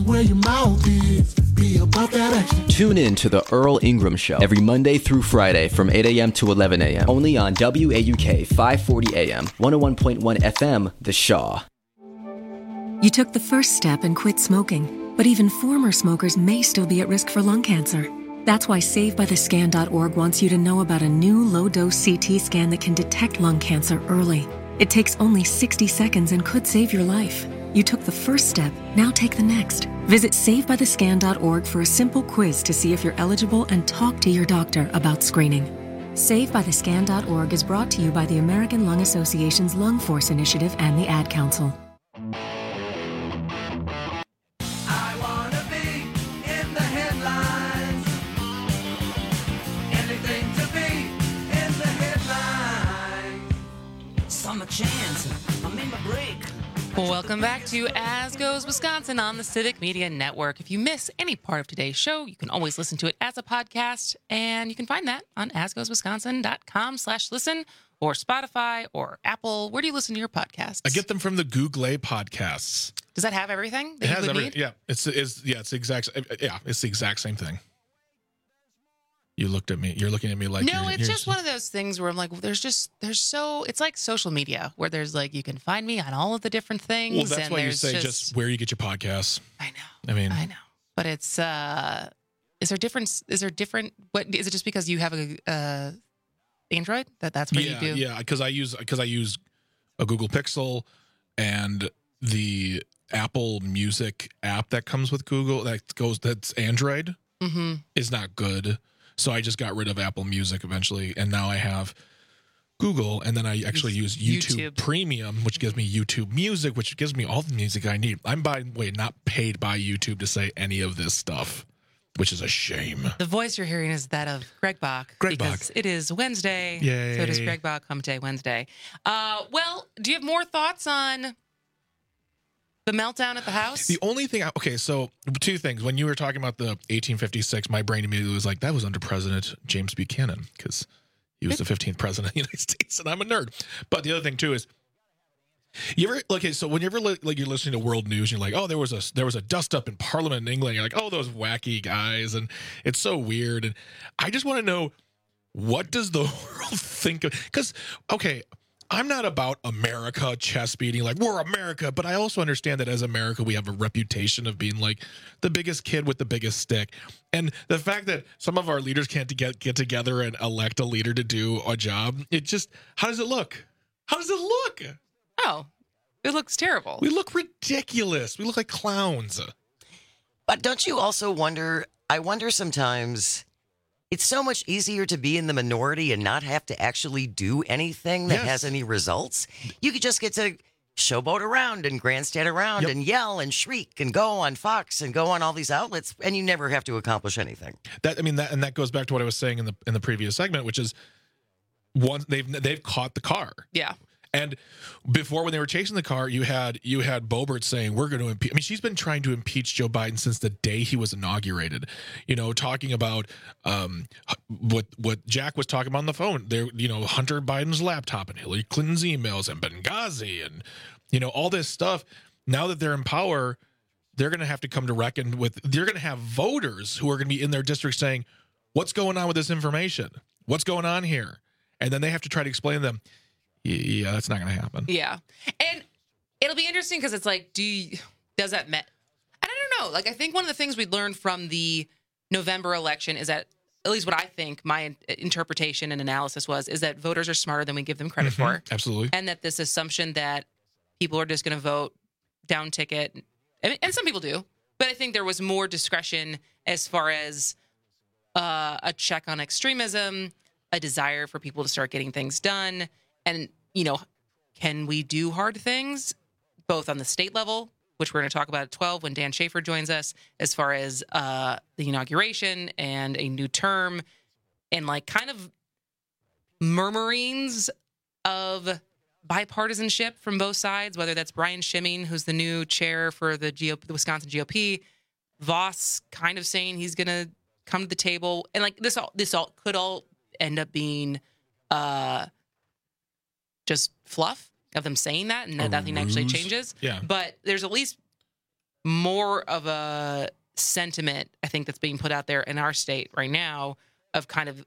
Tune in to The Earl Ingram Show every Monday through Friday from eight a.m. to eleven a.m. Only on W A U K five forty A M, one oh one point one F M, The Shaw. You took the first step and quit smoking, but even former smokers may still be at risk for lung cancer. That's why save by the scan dot org wants you to know about a new low-dose C T scan that can detect lung cancer early. It takes only sixty seconds and could save your life. You took the first step, now take the next. Visit save by the scan dot org for a simple quiz to see if you're eligible and talk to your doctor about screening. save by the scan dot org is brought to you by the American Lung Association's Lung Force Initiative and the Ad Council. Welcome back to As Goes Wisconsin on the Civic Media Network. If you miss any part of today's show, you can always listen to it as a podcast, and you can find that on as goes wisconsin dot com slash listen or Spotify or Apple. Where do you listen to your podcasts? I get them from the Google Podcasts. Does that have everything that it you has would everything. need? Yeah, it's it's yeah, it's the exact yeah, it's the exact same thing. You looked at me. You're looking at me like no. You're, It's you're just one of those things where I'm like, there's just there's so it's like social media where there's like you can find me on all of the different things. Well, that's and why you there's say just, just where you get your podcasts. I know. I mean, I know. But it's uh, is there different? Is there different? What is it? Just because you have a uh, Android that that's what yeah, you do? Yeah, because I use because I use a Google Pixel and the Apple Music app that comes with Google that goes that's Android mm-hmm. is not good. So I just got rid of Apple Music eventually, and now I have Google, and then I actually use YouTube, YouTube Premium, which gives me YouTube Music, which gives me all the music I need. I'm, by the way, not paid by YouTube to say any of this stuff, which is a shame. The voice you're hearing is that of Greg Bach. Greg because Bach. It is Wednesday. Yay. So it is Greg Bach Hump Day Wednesday. Uh, well, do you have more thoughts on the meltdown at the House? The only thing, I, okay, so two things. When you were talking about the eighteen fifty-six, my brain immediately was like, that was under President James Buchanan, because he was the fifteenth president of the United States, and I'm a nerd. But the other thing too is, you ever okay? So whenever like you're listening to world news, you're like, oh, there was a there was a dust up in Parliament in England. You're like, oh, those wacky guys, and it's so weird. And I just want to know, what does the world think of? Because okay, I'm not about America chest beating, like we're America, but I also understand that as America, we have a reputation of being like the biggest kid with the biggest stick. And the fact that some of our leaders can't get, get together and elect a leader to do a job, it just, how does it look? How does it look? Oh, it looks terrible. We look ridiculous. We look like clowns. But don't you also wonder, I wonder sometimes, it's so much easier to be in the minority and not have to actually do anything that Yes. has any results. You could just get to showboat around and grandstand around Yep. and yell and shriek and go on Fox and go on all these outlets, and you never have to accomplish anything. That I mean that, and that goes back to what I was saying in the in the previous segment, which is one they've they've caught the car. Yeah. And before, when they were chasing the car, you had you had Boebert saying, we're going to impeach. I mean, she's been trying to impeach Joe Biden since the day he was inaugurated, you know, talking about um, what what Jack was talking about on the phone. There, you know, Hunter Biden's laptop and Hillary Clinton's emails and Benghazi and, you know, all this stuff. Now that they're in power, they're going to have to come to reckon with, they're going to have voters who are going to be in their district saying, what's going on with this information? What's going on here? And then they have to try to explain to them, yeah, that's not going to happen. Yeah. And it'll be interesting because it's like, do you, does that met? I don't know. Like, I think one of the things we learned from the November election is that, at least what I think my interpretation and analysis was, is that voters are smarter than we give them credit Mm-hmm. for. Absolutely. And that this assumption that people are just going to vote down ticket, and, and some people do, but I think there was more discretion as far as uh, a check on extremism, a desire for people to start getting things done. And, you know, can we do hard things, both on the state level, which we're going to talk about at twelve when Dan Schaefer joins us, as far as uh, the inauguration and a new term, and like kind of murmurings of bipartisanship from both sides, whether that's Brian Schimming, who's the new chair for the, G O P, the Wisconsin G O P, Voss kind of saying he's going to come to the table. And like this all, this all could all end up being uh, just fluff of them saying that, and A nothing actually ruse. changes. Yeah. But there's at least more of a sentiment, I think, that's being put out there in our state right now of kind of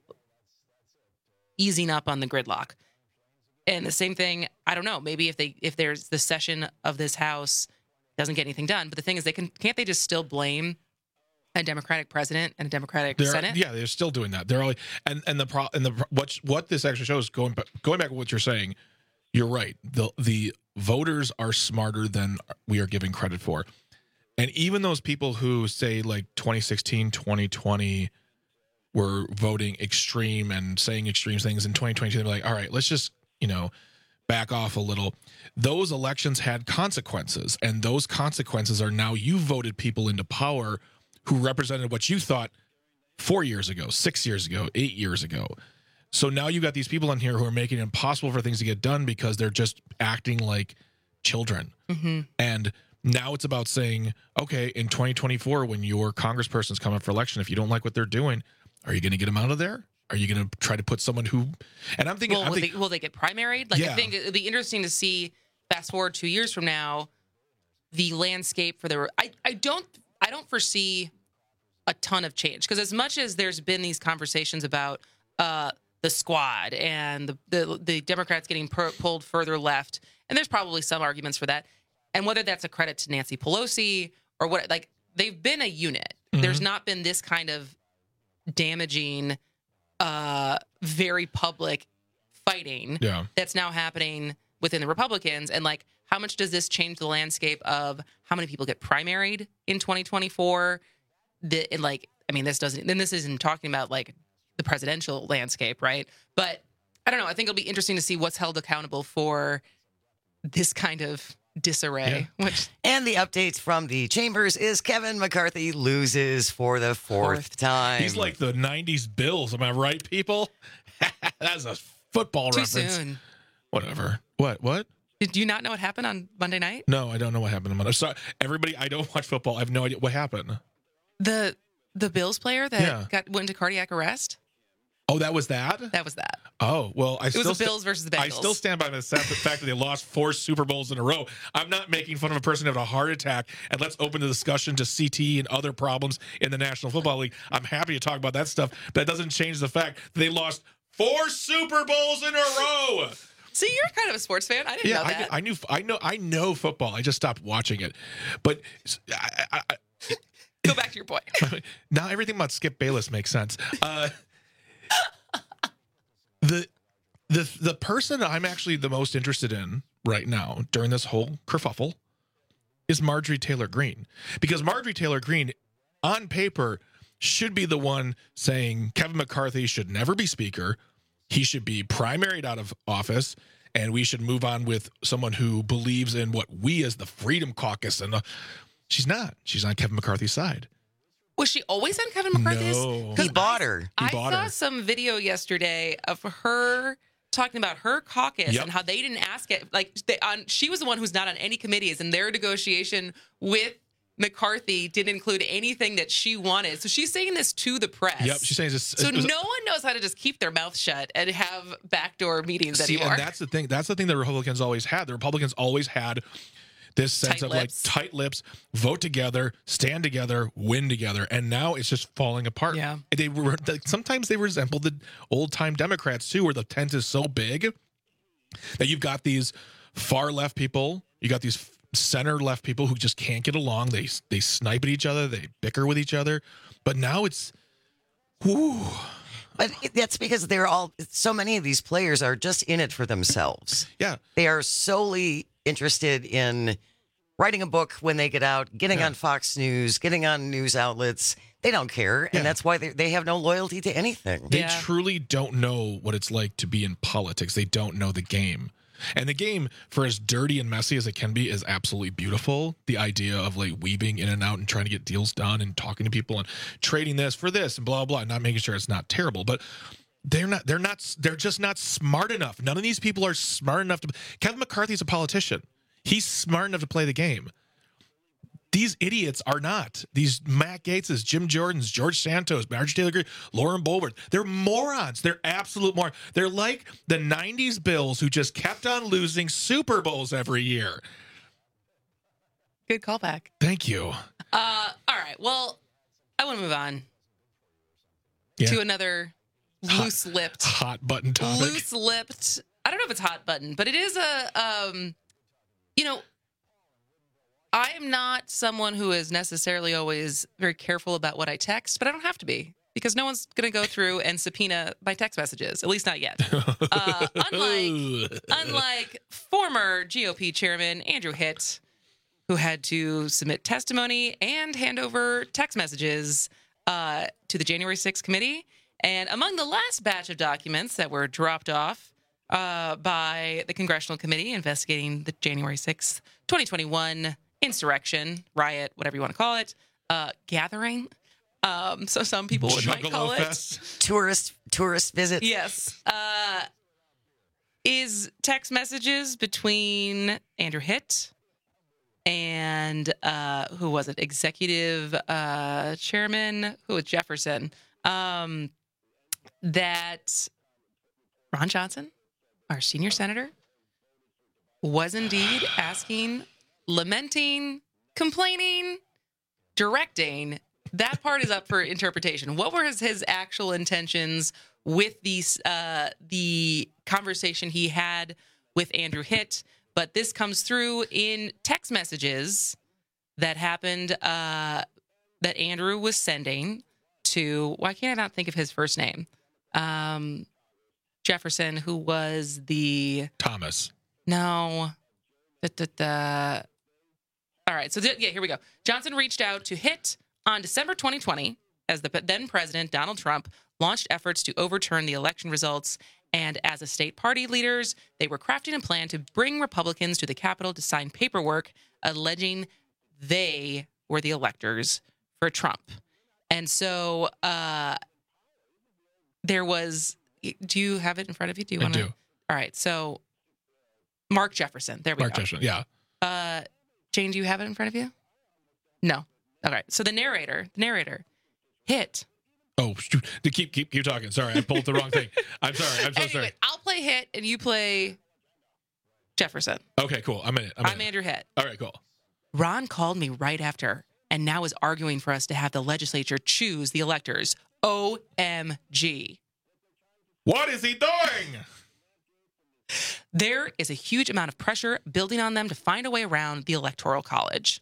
easing up on the gridlock. And the same thing, I don't know, maybe if they if there's the session of this House doesn't get anything done, but the thing is, they can can't they just still blame a Democratic president and a Democratic They're, Senate? yeah, they're still doing that. They're all and and the pro and the what what this actually shows, going back going back to what you're saying, you're right. The the voters are smarter than we are giving credit for. And even those people who say like twenty sixteen, twenty twenty were voting extreme and saying extreme things in twenty twenty-two, they're like, all right, let's just, you know, back off a little. Those elections had consequences, and those consequences are now you voted people into power who represented what you thought four years ago, six years ago, eight years ago. So now you got these people in here who are making it impossible for things to get done because they're just acting like children. Mm-hmm. And now it's about saying, okay, in twenty twenty-four, when your congressperson's come up for election, if you don't like what they're doing, are you going to get them out of there? Are you going to try to put someone who, and I'm thinking, Well, I'm will, thinking they, will they get primaried? Like, Yeah. I think it'd be interesting to see, fast forward two years from now, the landscape for the. I, I don't I don't foresee a ton of change, because as much as there's been these conversations about uh, the squad and the the, the Democrats getting per, pulled further left, and there's probably some arguments for that, and whether that's a credit to Nancy Pelosi or what, like they've been a unit. Mm-hmm. There's not been this kind of damaging, uh, very public fighting Yeah. that's now happening within the Republicans. And like how much does this change the landscape of how many people get primaried in twenty twenty-four? The, and like, I mean, this doesn't, then this isn't talking about like the presidential landscape, right? But I don't know. I think it'll be interesting to see what's held accountable for this kind of disarray. Yeah. Which and the updates from the chambers is Kevin McCarthy loses for the fourth, fourth. time. He's like the nineties Bills. Am I right, people? That's a football Too reference. Soon. Whatever. What? What? Did you not know what happened on Monday night? No, I don't know what happened on Monday. Sorry, everybody. I don't watch football. I have no idea what happened. The the Bills player that Yeah. got went into cardiac arrest. Oh, that was that? That was that. Oh, well, I it still was the Bills sta- versus the Bengals. I still stand by the fact that they lost four Super Bowls in a row. I'm not making fun of a person who had a heart attack, and let's open the discussion to C T E and other problems in the National Football League. I'm happy to talk about that stuff. That doesn't change the fact that they lost four Super Bowls in a row. See, you're kind of a sports fan. I didn't Yeah, know that. I, I knew, I know, I know football. I just stopped watching it. But I, I, I, go back to your point. Now everything about Skip Bayless makes sense. Uh, the the the person I'm actually the most interested in right now during this whole kerfuffle is Marjorie Taylor Greene, because Marjorie Taylor Greene, on paper, should be the one saying Kevin McCarthy should never be speaker. He should be primaried out of office, and we should move on with someone who believes in what we as the Freedom Caucus and the, she's not. She's on Kevin McCarthy's side. Was she always on Kevin McCarthy's? No. He bought her. He I bought saw her. some video yesterday of her talking about her caucus Yep. and how they didn't ask it. Like they, on, she was the one who's not on any committees, and their negotiation with McCarthy didn't include anything that she wanted. So she's saying this to the press. Yep, she's saying this. So no one knows how to just keep their mouth shut and have backdoor meetings See, anymore. and that's the thing. That's the thing the Republicans always had. The Republicans always had this sense Tight of lips. like tight lips, vote together, stand together, win together, and now it's just falling apart. Yeah. They were sometimes they resemble the old time Democrats too, where the tent is so big that you've got these far left people, you got these center left people who just can't get along. They they snipe at each other, they bicker with each other. But now it's, whoo. But it- that's because they're all, so many of these players are just in it for themselves. Yeah. They are solely interested in writing a book when they get out, getting Yeah. on Fox News, getting on news outlets. They don't care. Yeah. And that's why they, they have no loyalty to anything. They truly don't know what it's like to be in politics. They don't know the game. And the game, for as dirty and messy as it can be, is absolutely beautiful. The idea of like weaving in and out and trying to get deals done and talking to people and trading this for this and blah, blah, and not making sure it's not terrible. But they're not, they're not, they're just not smart enough. None of these people are smart enough to, Kevin McCarthy's a politician. He's smart enough to play the game. These idiots are not. These Matt Gaetzes, Jim Jordans, George Santos, Marjorie Taylor Greene, Lauren Boebert. They're morons. They're absolute morons. They're like the nineties Bills who just kept on losing Super Bowls every year. Good callback. Thank you. Uh, all right. Well, I want to move on Yeah. to another loose-lipped, Hot button topic. loose-lipped. I don't know if it's hot button, but it is a. Um, you know, I am not someone who is necessarily always very careful about what I text, but I don't have to be because no one's going to go through and subpoena my text messages, at least not yet. Uh, unlike, unlike former G O P chairman Andrew Hitt, who had to submit testimony and hand over text messages uh, to the January sixth committee. And among the last batch of documents that were dropped off uh, by the Congressional Committee investigating the January sixth, twenty twenty-one insurrection, riot, whatever you want to call it, uh, gathering. Um, so some people would might call Juggalo it. Fest. Tourist tourist visit. Yes. Uh, is text messages between Andrew Hitt and uh, who was it? Executive uh, chairman, who was Jefferson, um, that Ron Johnson, our senior senator, was indeed asking, lamenting, complaining, directing. That part is up for interpretation. What were his, his actual intentions with these, uh, the conversation he had with Andrew Hitt? But this comes through in text messages that happened, uh, that Andrew was sending to, why can't I not think of his first name? Um, Jefferson, who was the... Thomas. No. Da, da, da. All right. So, th- yeah, here we go. Johnson reached out to HIT on December twenty twenty as the then president, Donald Trump, launched efforts to overturn the election results. And as a state party leaders, they were crafting a plan to bring Republicans to the Capitol to sign paperwork alleging they were the electors for Trump. And so uh, there was, do you have it in front of you? Do you I want to? do. All right. So Mark Jefferson. There we Mark go. Jefferson, yeah. Uh, Jane, do you have it in front of you? No. All right. So the narrator, the narrator, HIT. Oh, shoot. keep keep keep talking. Sorry, I pulled the wrong thing. I'm sorry. I'm so anyway, sorry. I'll play HIT and you play Jefferson. Okay, cool. I'm in it. I'm, I'm in it. Andrew HIT. All right, cool. Ron called me right after and now is arguing for us to have the legislature choose the electors. O M G. What is he doing? There is a huge amount of pressure building on them to find a way around the Electoral College.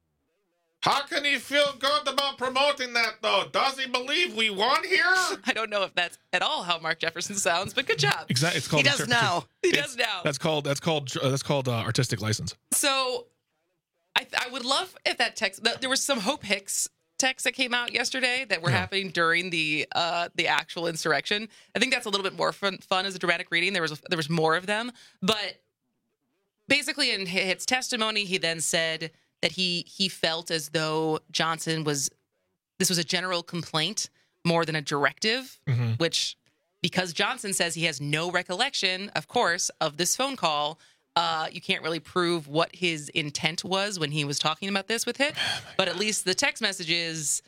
How can he feel good about promoting that, though? Does he believe we won here? I don't know if that's at all how Mark Jefferson sounds, but good job. Exactly. It's called he does now. He it's, does now. That's called that's called uh, that's called uh, artistic license. So, I I would love if that text. There was some Hope Hicks texts that came out yesterday that were yeah. happening during the uh, the actual insurrection. I think that's a little bit more fun, fun as a dramatic reading. There was there was more of them, but basically in his testimony, he then said that he he felt as though Johnson was, this was a general complaint more than a directive, mm-hmm. which, because Johnson says he has no recollection, of course, of this phone call, uh, you can't really prove what his intent was when he was talking about this with HIT, oh but at least the text messages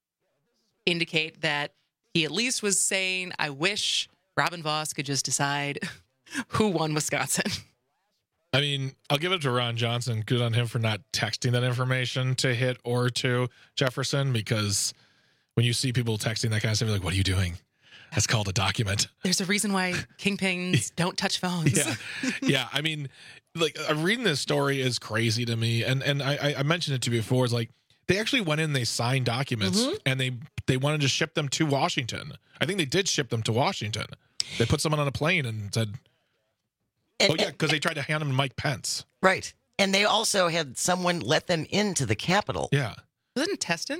indicate that he at least was saying, I wish Robin Vos could just decide who won Wisconsin. I mean, I'll give it to Ron Johnson. Good on him for not texting that information to HIT or to Jefferson, because when you see people texting that kind of stuff, you're like, what are you doing? That's called a document. There's a reason why kingpins don't touch phones. Yeah. Yeah. I mean, like, uh, reading this story is crazy to me. And and I, I mentioned it to you before. It's like, they actually went in, they signed documents, mm-hmm. and they, they wanted to ship them to Washington. I think they did ship them to Washington. They put someone on a plane and said, And, oh, yeah, because they tried to hand them to Mike Pence. Right. And they also had someone let them into the Capitol. Yeah. Wasn't it Teston?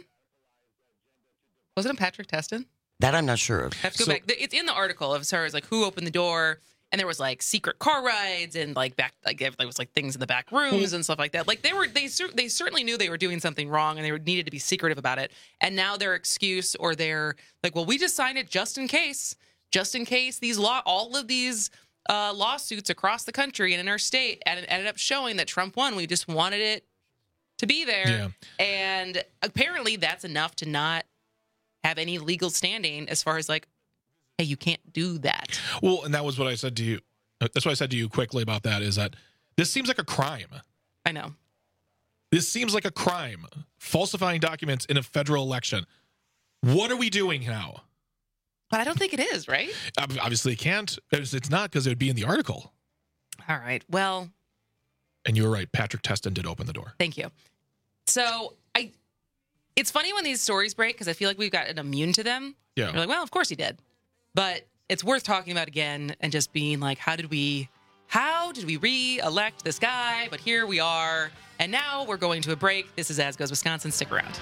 Wasn't it Patrick Teston? That I'm not sure of. I have to go so, back. It's in the article of as far as like who opened the door, and there was like secret car rides and like back, like there was like things in the back rooms and stuff like that. Like they were, they they certainly knew they were doing something wrong, and they needed to be secretive about it. And now their excuse or their like, well, we just signed it just in case, just in case these law, all of these. Uh, lawsuits across the country and in our state, and it ended up showing that Trump won. We just wanted it to be there. Yeah. And apparently that's enough to not have any legal standing as far as like, hey, you can't do that. Well, and that was what I said to you. That's what I said to you quickly about that, is that this seems like a crime. I know. This seems like a crime. Falsifying documents in a federal election. What are we doing now? But I don't think it is, right? Obviously, it can't. It's not, because it would be in the article. All right. Well. And you were right. Patrick Teston did open the door. Thank you. So I, it's funny when these stories break, because I feel like we've gotten immune to them. Yeah. You're like, well, of course he did. But it's worth talking about again and just being like, how did we, how did we re-elect this guy? But here we are. And now we're going to a break. This is As Goes Wisconsin. Stick around.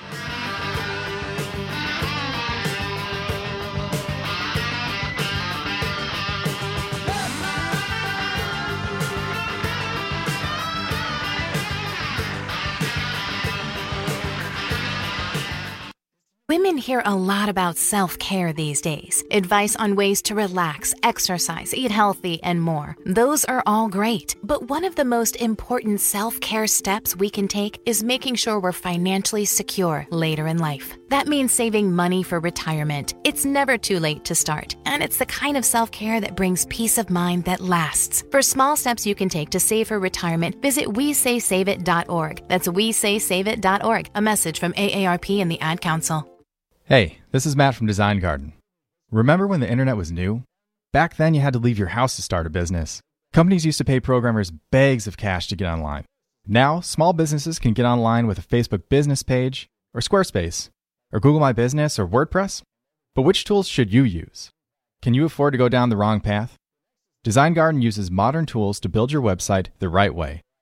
Women hear a lot about self-care these days. Advice on ways to relax, exercise, eat healthy, and more. Those are all great. But one of the most important self-care steps we can take is making sure we're financially secure later in life. That means saving money for retirement. It's never too late to start, and it's the kind of self-care that brings peace of mind that lasts. For small steps you can take to save for retirement, visit we say save it dot org. That's we say save it dot org. A message from A A R P and the Ad Council. Hey, this is Matt from Design Garden. Remember when the internet was new? Back then you had to leave your house to start a business. Companies used to pay programmers bags of cash to get online. Now, small businesses can get online with a Facebook business page, or Squarespace, or Google My Business, or WordPress. But which tools should you use? Can you afford to go down the wrong path? Design Garden uses modern tools to build your website the right way.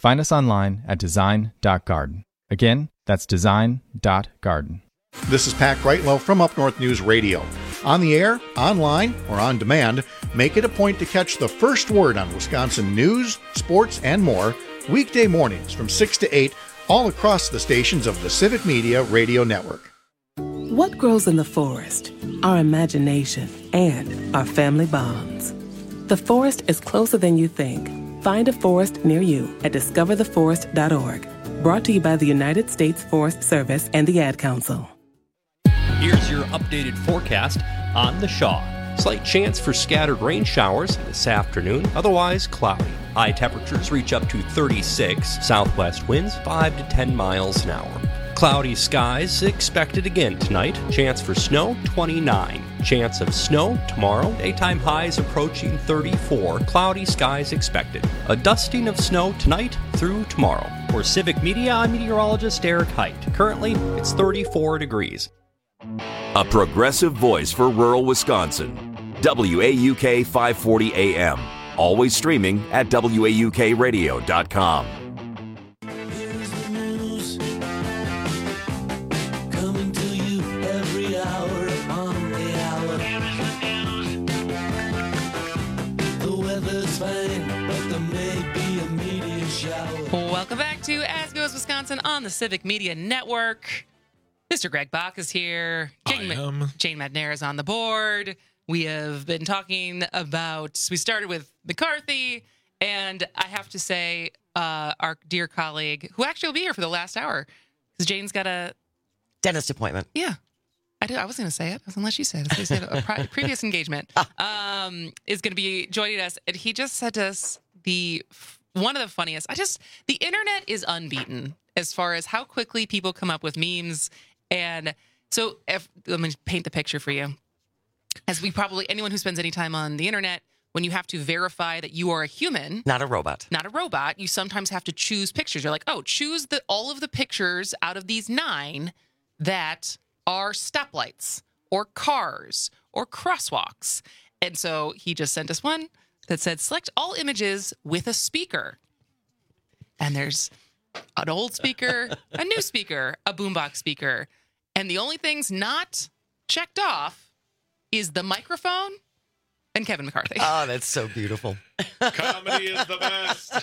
Find us online at design dot garden. Again, that's design dot garden. This is Pat Greitlow from Up North News Radio. On the air, online, or on demand, make it a point to catch the first word on Wisconsin news, sports, and more weekday mornings from six to eight all across the stations of the Civic Media Radio Network. What grows in the forest? Our imagination and our family bonds. The forest is closer than you think. Find a forest near you at discover the forest dot org. Brought to you by the United States Forest Service and the Ad Council. Here's your updated forecast on the Shaw. Slight chance for scattered rain showers this afternoon, otherwise cloudy. High temperatures reach up to thirty-six, southwest winds five to ten miles an hour. Cloudy skies expected again tonight. Chance for snow, twenty-nine. Chance of snow tomorrow. Daytime highs approaching thirty-four. Cloudy skies expected. A dusting of snow tonight through tomorrow. For Civic Media, I'm meteorologist Eric Height. Currently, it's thirty-four degrees. A progressive voice for rural Wisconsin. W A U K five forty A M. Always streaming at W A U K radio dot com. Welcome back to As Goes Wisconsin on the Civic Media Network. Mister Greg Bach is here. Jane, I am. Ma- Jane Madnair is on the board. We have been talking about, we started with McCarthy, and I have to say, uh, our dear colleague, who actually will be here for the last hour, because Jane's got a dentist appointment. Yeah. I did. I was going to say it, unless you said it. She said a pri- previous engagement um, is going to be joining us, and he just sent us the one of the funniest. I just the internet is unbeaten as far as how quickly people come up with memes, and so if, let me paint the picture for you. As we probably anyone who spends any time on the internet, when you have to verify that you are a human, not a robot, not a robot, you sometimes have to choose pictures. You're like, oh, choose the all of the pictures out of these nine that are stoplights or cars or crosswalks. And so he just sent us one that said, select all images with a speaker. And there's an old speaker, a new speaker, a boombox speaker. And the only things not checked off is the microphone and Kevin McCarthy. Oh, that's so beautiful. Comedy is the best.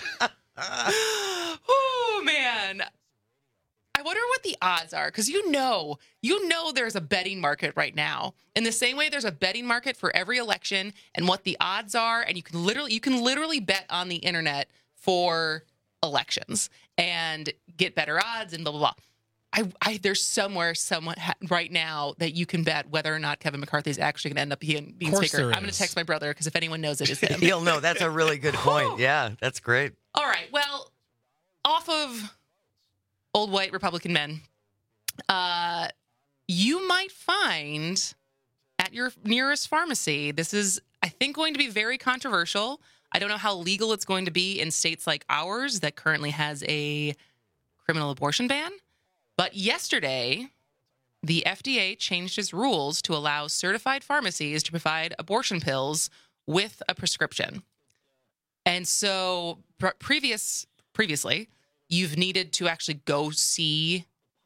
Oh, man. I wonder what the odds are, because you know, you know there's a betting market right now. In the same way there's a betting market for every election and what the odds are, and you can literally you can literally bet on the internet for elections and get better odds and blah blah blah. I, I there's somewhere someone ha- right now that you can bet whether or not Kevin McCarthy is actually going to end up being, being speaker. I'm going to text my brother, because if anyone knows it, it's him. He'll know. That's a really good point. Yeah, that's great. All right. Well, off of old white Republican men, uh, you might find at your nearest pharmacy, this is, I think, going to be very controversial. I don't know how legal it's going to be in states like ours that currently has a criminal abortion ban. But yesterday, the F D A changed its rules to allow certified pharmacies to provide abortion pills with a prescription. And so pre- previous previously, you've needed to actually go see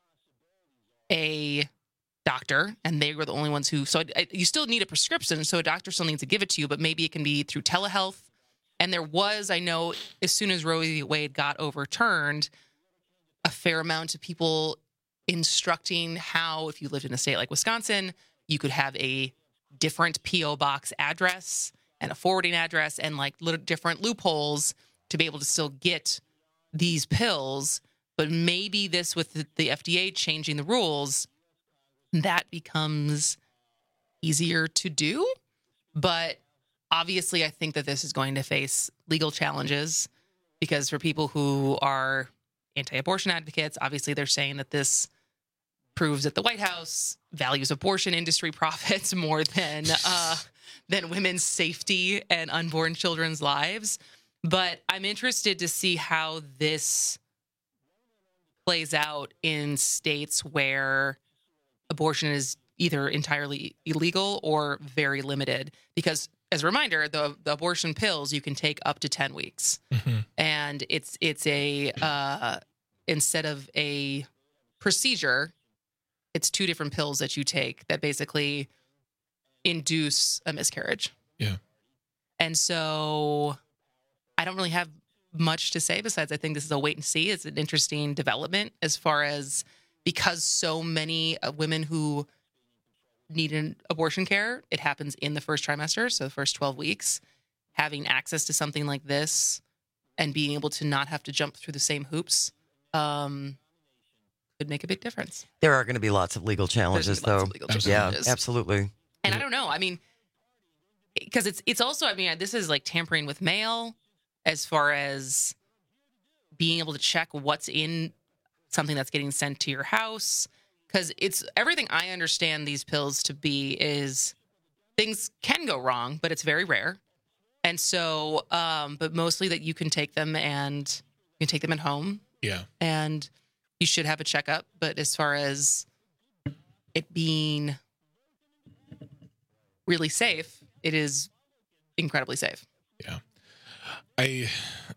a doctor, and they were the only ones who, so I, I, you still need a prescription, so a doctor still needs to give it to you, but maybe it can be through telehealth. And there was, I know, as soon as Roe v. Wade got overturned, a fair amount of people instructing how, if you lived in a state like Wisconsin, you could have a different P O box address and a forwarding address and like little different loopholes to be able to still get these pills. But maybe this, with the, the F D A changing the rules, that becomes easier to do. But obviously, I think that this is going to face legal challenges, because for people who are anti-abortion advocates, obviously they're saying that this proves that the White House values abortion industry profits more than uh, than women's safety and unborn children's lives. But I'm interested to see how this plays out in states where abortion is either entirely illegal or very limited. Because as a reminder, the, the abortion pills you can take up to ten weeks. Mm-hmm. And it's it's a, uh, instead of a procedure, it's two different pills that you take that basically induce a miscarriage. Yeah. And so I don't really have much to say besides I think this is a wait and see. It's an interesting development as far as because so many uh, women who need an abortion care, it happens in the first trimester, so the first twelve weeks. Having access to something like this and being able to not have to jump through the same hoops um, could make a big difference. There are going to be lots of legal challenges, There's lots though. of legal challenges. Yeah, absolutely. And I don't know. I mean, because it's it's also, I mean, this is like tampering with mail as far as being able to check what's in something that's getting sent to your house. Because it's everything I understand these pills to be is things can go wrong, but it's very rare. And so, um, but mostly that you can take them and you can take them at home. Yeah. And you should have a checkup. But as far as it being really safe, it is incredibly safe. Yeah. I,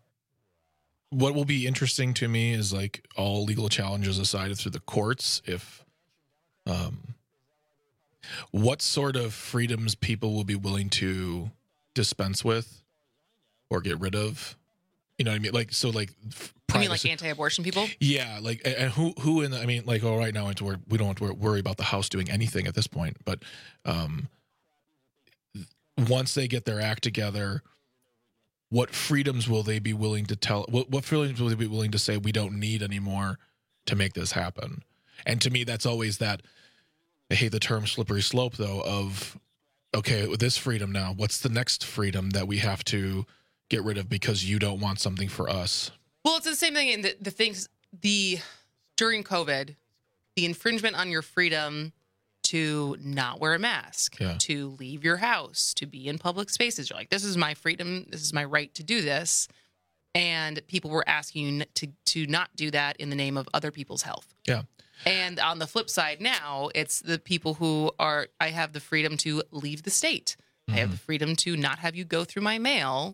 what will be interesting to me is like all legal challenges aside through the courts, if, um, what sort of freedoms people will be willing to dispense with or get rid of, you know what I mean? Like, so like, You mean like anti-abortion people? yeah, like, and who, who in the, I mean, like, oh, right now, it's where we don't have to worry about the House doing anything at this point, but, um, once they get their act together, what freedoms will they be willing to tell, what, what freedoms will they be willing to say we don't need anymore to make this happen? And to me, that's always that, I hate the term slippery slope though, of, okay, with this freedom now, what's the next freedom that we have to get rid of because you don't want something for us? Well, it's the same thing in the, the things, the, during COVID, the infringement on your freedom to not wear a mask, yeah. to leave your house, to be in public spaces. You're like, this is my freedom. This is my right to do this. And people were asking you to, to not do that in the name of other people's health. Yeah. And on the flip side now, it's the people who are, I have the freedom to leave the state. Mm-hmm. I have the freedom to not have you go through my mail.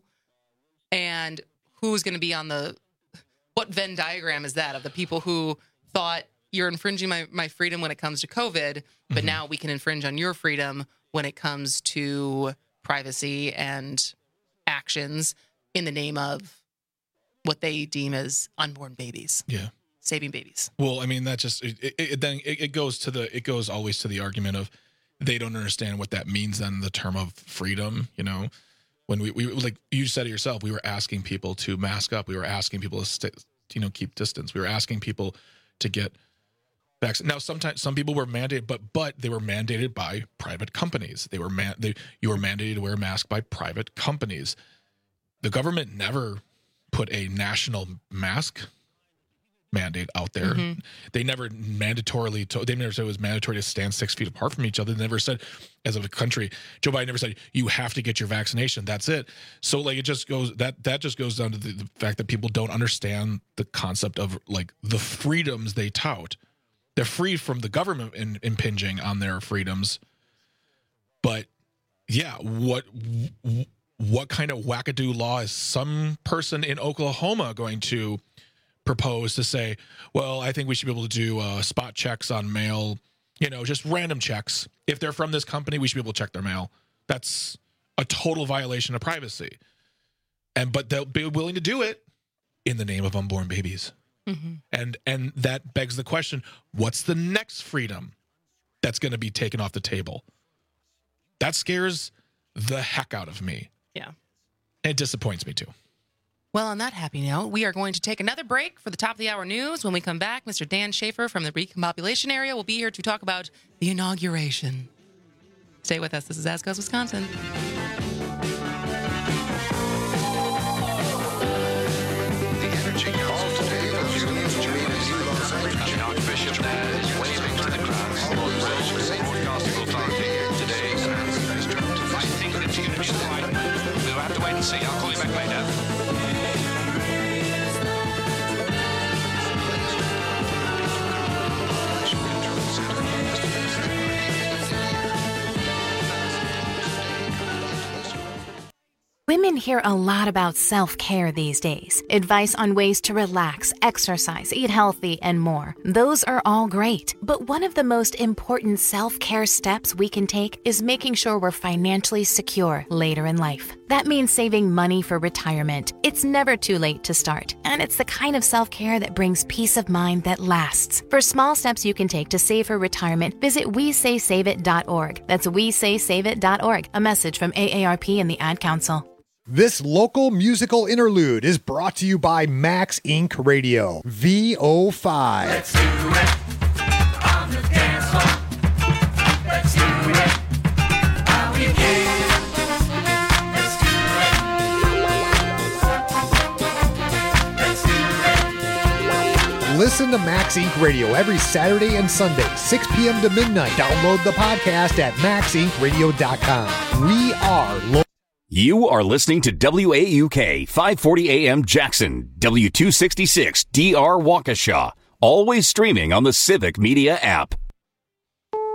And who's going to be on the, what Venn diagram is that of the people who thought you're infringing my, my freedom when it comes to COVID, but mm-hmm. now we can infringe on your freedom when it comes to privacy and actions in the name of what they deem as unborn babies. Yeah. Saving babies. Well, I mean, that just, it, it, it then it, it goes to the, it goes always to the argument of they don't understand what that means then, the term of freedom, you know? When we, we like you said it yourself, we were asking people to mask up. We were asking people to, st- you know, keep distance. We were asking people to get vaccinated. Now, sometimes some people were mandated, but but they were mandated by private companies. They were man, they you were mandated to wear a mask by private companies. The government never put a national mask mandate out there. Mm-hmm. They never mandatorily told, they never said it was mandatory to stand six feet apart from each other. They never said, as of a country, Joe Biden never said, you have to get your vaccination. That's it. So like, it just goes, that, that just goes down to the, the fact that people don't understand the concept of like the freedoms they tout. They're free from the government in, impinging on their freedoms. But yeah, what, what kind of wackadoo law is some person in Oklahoma going to propose to say, well, I think we should be able to do uh, spot checks on mail, you know, just random checks. If they're from this company, we should be able to check their mail. That's a total violation of privacy. And but they'll be willing to do it in the name of unborn babies. Mm-hmm. And and that begs the question, what's the next freedom that's going to be taken off the table? That scares the heck out of me. Yeah. It disappoints me too. Well, on that happy note, we are going to take another break for the top of the hour news. When we come back, Mister Dan Schaefer from the Recompopulation area will be here to talk about the inauguration. Stay with us. This is As Goes Wisconsin. The energy call today was used to the Archbishop there is waving to the crowd. Broadcasting authority today. I think that you we'll have to wait and see. I'll call you back later. Women hear a lot about self-care these days. Advice on ways to relax, exercise, eat healthy, and more. Those are all great. But one of the most important self-care steps we can take is making sure we're financially secure later in life. That means saving money for retirement. It's never too late to start, and it's the kind of self-care that brings peace of mind that lasts. For small steps you can take to save for retirement, visit we say save it dot org. That's we say save it dot org. A message from A A R P and the Ad Council. This local musical interlude is brought to you by Max Incorporated. Radio, V O five. Let's do it on the dance floor. Let's do it how we can. Let's do it. Let's do it. Listen to Max Incorporated. Radio every Saturday and Sunday, six p.m. to midnight. Download the podcast at max inc radio dot com. We are local. You are listening to W A U K five forty A M Jackson, W two sixty-six D R Waukesha, always streaming on the Civic Media app.